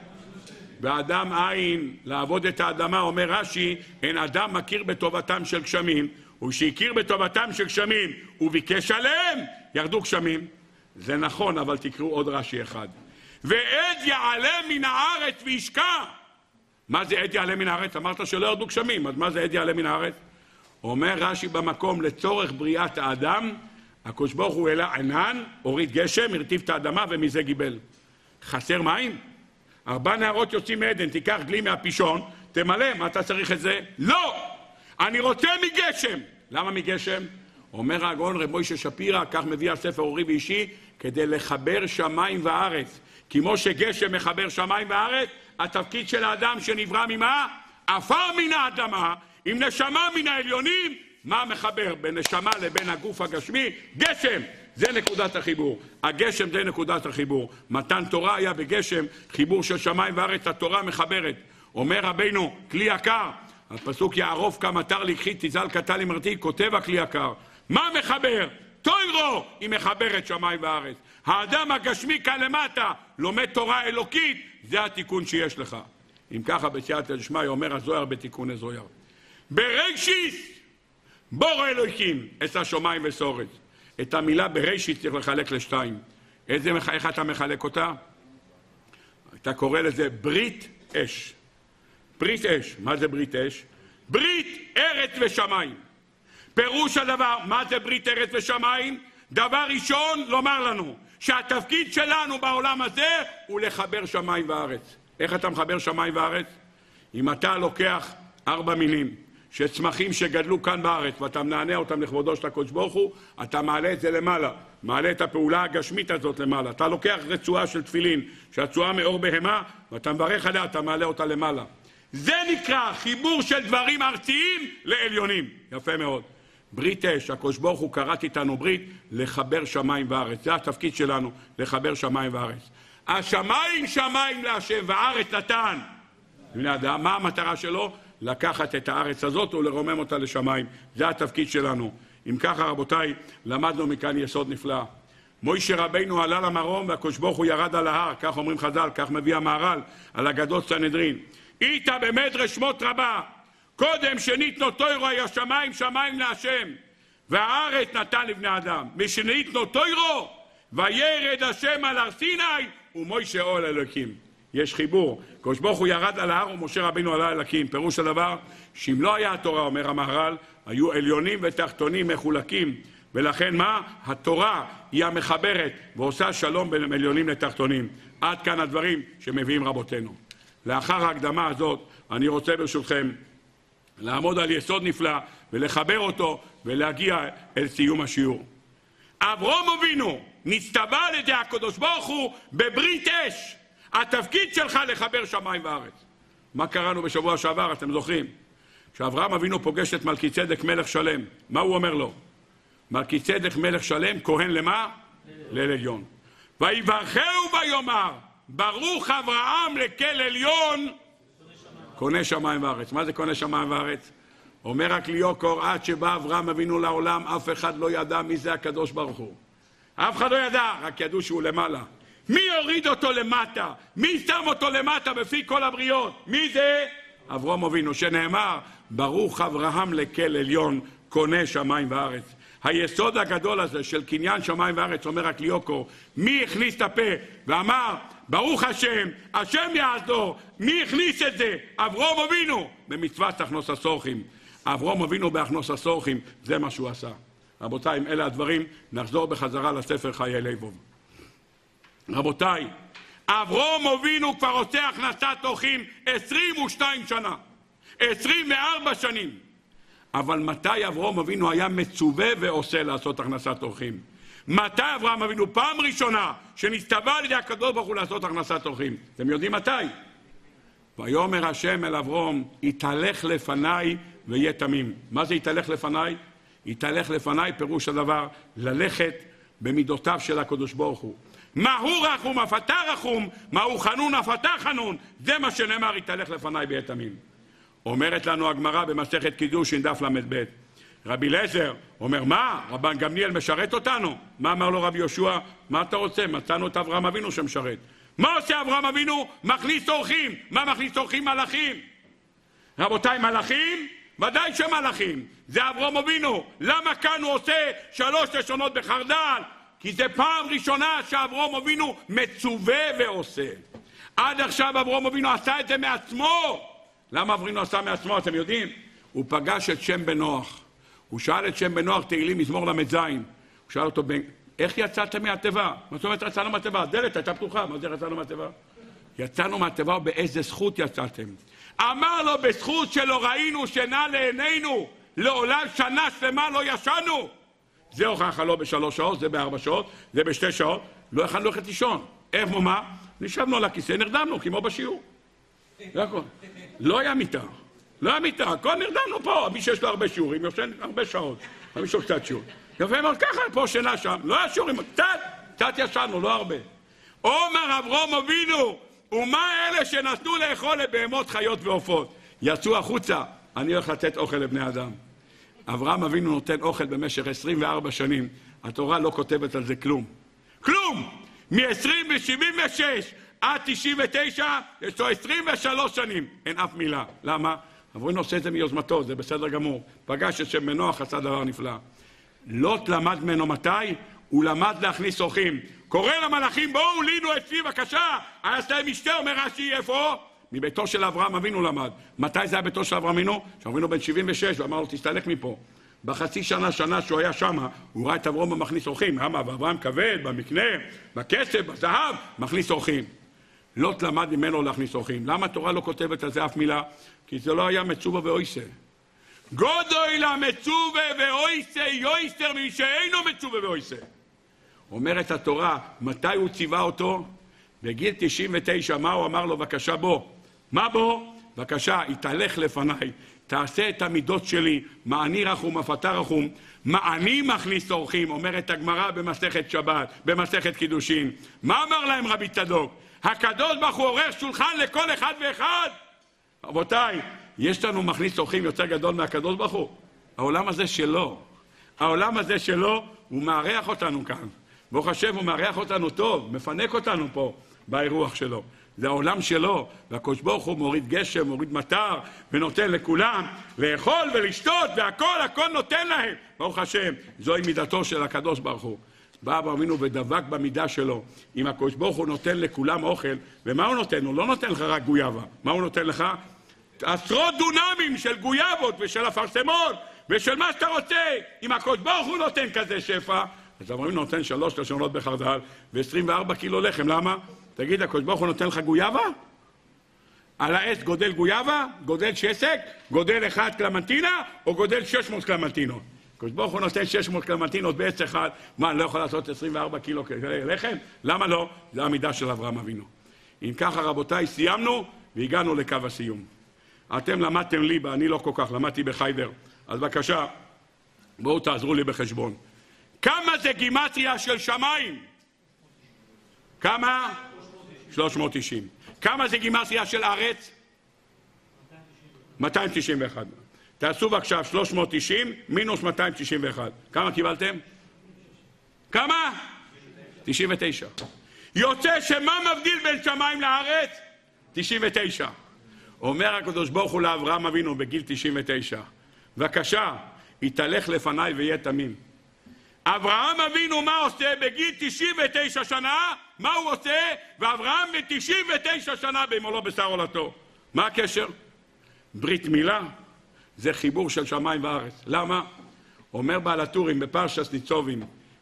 באדם עין, לעבוד את האדמה, אומר רש"י, אין אדם מכיר בטובתם של גשמים, ושהכיר בטובתם של גשמים וביקש עליהם, ירדו גשמים. זה נכון, אבל תקראו עוד רש"י אחד. ועד יעלה מן הארץ וישקע. מה זה עד יעלה מן הארץ? אמרת שלא ירדו גשמים, אז מה זה עד יעלה מן הארץ? אומר רש"י במקום, לצורך בריאת האדם, הקדוש ברוך הוא העלה ענן, הוריד גשם, הרטיב את האדמה ומזה גיבל. חסר מים? ארבע נהרות יוצאים מעדן, תיקח דלי מהפישון, תמלא, מה אתה צריך את זה? לא! אני רוצה מגשם. למה מגשם? אומר הגאון רב מוישה שפירא, כך מביא הספר אורי ואישי, כדי לחבר שמיים וארץ. כמו שגשם מחבר שמיים וארץ, התפקיד של האדם שנברא ממה? עפר מן האדמה, עם נשמה מן העליונים. מה מחבר בין נשמה לבין הגוף הגשמי? גשם. זה נקודת החיבור. הגשם זה נקודת החיבור. מתן תורה היה בגשם, חיבור של שמיים וארץ, התורה מחברת. אומר רבינו, כלי יקר, הפסוק יערוף כמטר לקחי תזל קטל אמרתי, כותב הכלי יקר. מה מחבר? תוירו היא מחברת שמיים וארץ. האדם הגשמי כאן למטה לומד תורה אלוקית, זה התיקון שיש לך. אם ככה בסייעתא דשמיא אומר הזוהר בתיקון הזוהר. בראשית בורא אלוקים את השמיים וסורץ. את המילה בראשית צריך לחלק לשתיים. איזה, איך אתה מחלק אותה? אתה קורא לזה ברית אש. ברית אש. מה זה ברית אש? ברית ארץ ושמיים. פירוש הדבר, מה זה ברית ארץ ושמיים? דבר ראשון, לומר לנו שהתפקיד שלנו בעולם הזה הוא לחבר שמיים וארץ. איך אתה מחבר שמיים וארץ? אם אתה לוקח ארבע מילים שצמחים שגדלו כאן בארץ ואתה מנענע אותם לכבודו של הקדוש ברוך הוא, אתה מעלה את זה למעלה, מעלה את הפעולה הגשמית הזאת למעלה. אתה לוקח רצועה של תפילין שהצועה מאור בהמה ואתה מברך עליה, אתה מעלה אותה למעלה. זה נקרא חיבור של דברים ארציים לעליונים. יפה מאוד. ברית אש, הקדוש ברוך הוא קראת איתנו ברית לחבר שמיים וארץ. זה התפקיד שלנו, לחבר שמיים וארץ. השמיים שמיים להשם והארץ נתן. מה המטרה שלו? לקחת את הארץ הזאת ולרומם אותה לשמיים. זה התפקיד שלנו. אם ככה רבותיי, למדנו מכאן יסוד נפלא. מוישה רבינו עלה למרום והקדוש ברוך הוא ירד על ההר, כך אומרים חז"ל, כך מביא המהר"ל על אגדות סנהדרין. איתה במדרש שמות רבה, קודם שניתנו תוירו היה שמיים שמיים להשם, והארץ נתן לבני אדם. משניתנו תוירו וירד השם על הר סיני ומוישה עול אלוקים. יש חיבור. הקדוש ברוך הוא ירד על ההר ומשה רבינו עלה אלוקים. פירוש הדבר, שאם לא היה התורה, אומר המהר"ל, היו עליונים ותחתונים מחולקים. ולכן מה? התורה היא המחברת ועושה שלום בין עליונים לתחתונים. עד כאן הדברים שמביאים רבותינו. לאחר ההקדמה הזאת, אני רוצה ברשותכם לעמוד על יסוד נפלא ולחבר אותו ולהגיע אל סיום השיעור. אברהם אבינו נצטווה על ידי הקדוש ברוך הוא בברית אש. התפקיד שלך לחבר שמיים וארץ. מה קראנו בשבוע שעבר, אתם זוכרים? כשאברהם אבינו פוגש את מלכי צדק מלך שלם, מה הוא אומר לו? מלכי צדק מלך שלם, כהן למה? לאל עליון. ויברכהו ויאמר, ברוך אברהם לכל עליון, קונה שמיים וארץ. מה זה קונה שמיים וארץ? אומר רק ליוקור, עד שבא אברהם אבינו לעולם, אף אחד לא ידע מי זה הקדוש ברוך הוא. אף אחד לא ידע, רק ידעו שהוא למעלה. מי הוריד אותו למטה? מי שם אותו למטה בפי כל הבריות? מי זה? אברהם אבינו, שנאמר, ברוך אברהם לכל עליון, קונה שמיים וארץ. היסוד הגדול הזה של קניין שמיים וארץ, אומר רק ליוקור, מי הכניס את הפה ואמר, ברוך השם, השם יעזור, מי הכניס את זה? אברהם אבינו, במצוות הכנוס הסורכים. אברהם אבינו בהכנוס הסורכים, זה מה שהוא עשה. רבותיי, אם אלה הדברים, נחזור בחזרה לספר חיי לבוב. רבותיי, אברהם אבינו כבר עושה הכנסת אורחים עשרים ושתיים שנה, עשרים וארבע שנים. אבל מתי אברהם אבינו היה מצווה ועושה לעשות הכנסת אורחים? מתי אברהם אבינו פעם ראשונה שנצטווה על ידי הקדוש ברוך הוא לעשות הכנסת אורחים? אתם יודעים מתי? ויאמר השם אל אברהם, יתהלך לפניי ויהיה תמים. מה זה יתהלך לפניי? יתהלך לפניי פירוש הדבר ללכת במידותיו של הקדוש ברוך הוא. מהו רחום אף אתה רחום, מהו חנון אף אתה חנון. זה מה שנאמר, יתהלך לפניי ויהיה תמים. אומרת לנו הגמרא במסכת קידושין דף למד ב'. רבי אליעזר אומר, מה? רבן גמליאל משרת אותנו? מה אמר לו רבי יהושע? מה אתה רוצה? מצאנו את אברהם אבינו שמשרת. מה עושה אברהם אבינו? מכניס אורחים. מה מכניס אורחים? מלאכים. רבותיי, מלאכים? ודאי שמלאכים. זה אברהם אבינו. למה כאן הוא עושה שלוש לשונות בחרדל? כי זה פעם ראשונה שאברהם אבינו מצווה ועושה. עד עכשיו אברהם אבינו עשה את זה מעצמו. למה אברהם עשה מעצמו? אתם יודעים? הוא פגש את שם בן נוח. הוא שאל את שם בן נוח תהילים מזמור למד זין. הוא שאל אותו, איך יצאת מהתיבה? מה זאת אומרת יצאנו מהתיבה? הדלת הייתה פתוחה. מה זה יצאנו מהתיבה? יצאנו מהתיבה, באיזה זכות יצאתם? אמר לו, בזכות שלא ראינו שינה לעינינו, לעולם שנה שלמה לא ישנו. זה הוכחה לא בשלוש שעות, זה בארבע שעות, זה בשתי שעות. לא יכולנו ללכת לישון. איך מה? נשבנו על הכיסא, נרדמנו, כמו בשיעור. זה הכל. לא היה מיטה. לא היה מיטה, הכל נרדמנו פה. מי שיש לו הרבה שיעורים, יושן הרבה שעות. מי שיש קצת שיעור. יפה מאוד, ככה, פה שינה שם. לא היה שיעורים, קצת, קצת ישנו, לא הרבה. אומר אברהם אבינו, ומה אלה שנתנו לאכול לבהמות, חיות ועופות? יצאו החוצה, אני הולך לתת אוכל לבני אדם. אברהם אבינו נותן אוכל במשך עשרים וארבע שנים. התורה לא כותבת על זה כלום. כלום! מ-עשרים ושבעים ושש עד תשעים ותשע, יש לו עשרים ושלוש שנים. אין אף מילה. למה? אברהם עושה את זה מיוזמתו, זה בסדר גמור. פגש את שם מנוח, עשה דבר נפלא. לוט למד ממנו מתי? הוא למד להכניס אורחים. קורא למלאכים, בואו לינו אצלי בבקשה. היה להם משתה, אומר רש"י, איפה? מביתו של אברהם אבינו למד. מתי זה היה ביתו של אברהם אבינו? שאבינו בן שבעים ושש, ואמר לו, תסתלק מפה. בחצי שנה, שנה שהוא היה שם, הוא ראה את אברהם מכניס אורחים. למה? אברהם כבד, במקנה, בכסף, בזהב, מכניס אורחים. לוט למד ממנו להכניס אורחים. למה התורה לא כותבת על זה אף מילה? כי זה לא היה מצווה ואויסה. גודוי למצווה ואויסה, יויסר מי שאינו מצווה ואויסה. אומרת התורה, מתי הוא ציווה אותו? בגיל תשעים ותשע, מה הוא אמר לו? בבקשה בוא. מה בוא? בבקשה, יתהלך לפניי, תעשה את המידות שלי, מה אני רחום, מה אתה רחום, מה אני מכניס אורחים, אומרת הגמרא במסכת שבת, במסכת קידושין. מה אמר להם רבי צדוק? הקדוש ברוך הוא עורך שולחן לכל אחד ואחד. רבותיי, יש לנו מכניס אורחים יותר גדול מהקדוש ברוך הוא. העולם הזה שלו. העולם הזה שלו, הוא מארח אותנו כאן. ברוך השם, הוא מארח אותנו טוב, מפנק אותנו פה באירוח שלו. זה העולם שלו, והקדוש ברוך הוא מוריד גשם, מוריד מטר, ונותן לכולם לאכול ולשתות, והכל, הכל נותן להם. ברוך השם, זוהי מידתו של הקדוש ברוך הוא. בא אברהם אבינו ודבק במידה שלו. אם הקדוש ברוך הוא נותן לכולם אוכל, ומה הוא נותן? הוא לא נותן לך רק גויאבה. מה הוא נותן לך? עשרות דונמים של גויאבות ושל אפרסמון ושל מה שאתה רוצה. אם הקדוש ברוך הוא נותן כזה שפע, אז אברהם אבינו נותן שלוש לשונות בחרדל ו-עשרים וארבע קילו לחם. למה? תגיד, הקדוש ברוך הוא נותן לך גויאבה? על העץ גודל גויאבה? גודל שסק? גודל אחד קלמנטינה? או גודל שש מאות קלמנטינות? הקדוש ברוך הוא נותן שש מאות קלמנטינות בעץ אחד. מה, אני לא יכול לעשות עשרים וארבע קילו לחם? למה לא? זה המידה של אברהם אבינו. אם ככה, רבותיי, סיימנו והגענו לקו הסיום. אתם למדתם ליבה, אני לא כל כך, למדתי בחיידר. אז בבקשה, בואו תעזרו לי בחשבון. כמה זה גימטריה של שמיים? כמה? שלוש מאות תשעים. כמה זה גימטריה של ארץ? מאתיים תשעים ואחת. תעשו בבקשה שלוש מאות תשעים מינוס מאתיים תשעים ואחת. כמה קיבלתם? כמה? תשעים ותשע. יוצא שמה מבדיל בין שמיים לארץ? תשעים ותשע. אומר הקדוש ברוך הוא לאברהם אבינו בגיל תשעים ותשע, בבקשה, יתהלך לפניי ויהיה תמים. אברהם אבינו מה עושה בגיל תשעים ותשע שנה? מה הוא עושה? ואברהם ב-תשעים ותשע שנה במולו בשר עולתו. מה הקשר? ברית מילה זה חיבור של שמיים וארץ. למה? אומר בעל הטורים בפרשת ניצובים,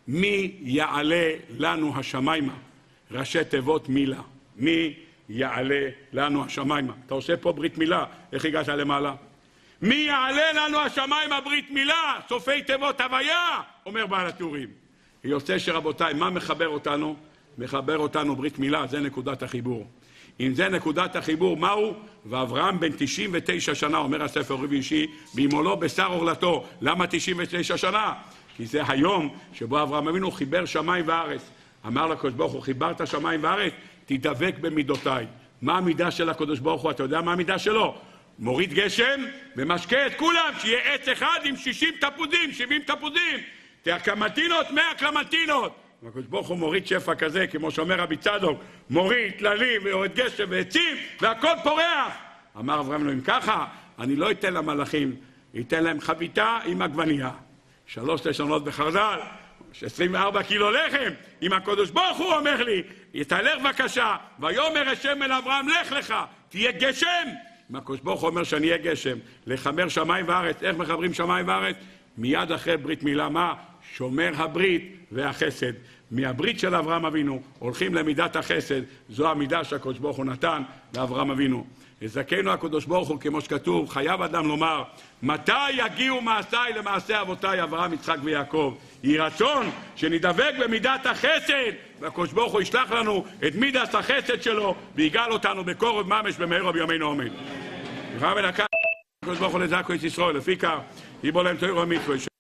מי יעלה לנו השמיימה? ראשי תיבות מילה. מי יעלה לנו השמיימה? אתה עושה פה ברית מילה, איך הגעת למעלה? מי יעלה לנו השמיימה ברית מילה? סופי תיבות הוויה, אומר בעל הטורים. יוצא שרבותיי, מה מחבר אותנו? מחבר אותנו ברית מילה, זה נקודת החיבור. אם זה נקודת החיבור, מהו? ואברהם בן תשעים ותשע שנה, אומר הספר רבי אישי, בימולו בשר עורלתו. למה תשעים ותשע שנה? כי זה היום שבו אברהם אבינו חיבר שמיים וארץ. אמר לקדוש ברוך הוא, חיברת שמיים וארץ, תדבק במידותיי. מה המידה של הקדוש ברוך הוא? אתה יודע מה המידה שלו? מוריד גשם ומשקה את כולם, שיהיה עץ אחד עם שישים תפוזים, שבעים תפוזים. קלמנטינות, מאה קלמנטינות. הקדוש ברוך הוא מוריד שפע כזה, כמו שאומר רבי צדוק, מוריד טללים ויורד גשם ועצים, והכל פורח. אמר אברהם, אם ככה, אני לא אתן למלאכים, אתן להם חביתה עם עגבנייה, שלוש לשונות בחרדל, עשרים וארבע קילו לחם. אם הקדוש ברוך הוא אומר לי, יתהלך בבקשה, ויאמר השם אל אברהם, לך לך, תהיה גשם. אם הקדוש ברוך הוא אומר שאני אהיה גשם, לחבר שמיים וארץ, איך מחברים שמיים וארץ? מיד אחרי ברית מילה, מה? שומר הברית והחסד. מהברית של אברהם אבינו הולכים למידת החסד, זו המידה שהקדוש ברוך הוא נתן לאברהם אבינו. יזכנו הקדוש ברוך הוא, כמו שכתוב, חייב אדם לומר, מתי יגיעו מעשיי למעשה אבותיי אברהם, יצחק ויעקב? יהי רצון שנדבק במידת החסד, והקדוש ברוך הוא ישלח לנו את מידת החסד שלו ויגאל אותנו בקרוב ממש במהרה בימינו אמן. הקדוש ברוך הוא לזכו את ישראל, לפי כך יבוא להם תורה ומצוות.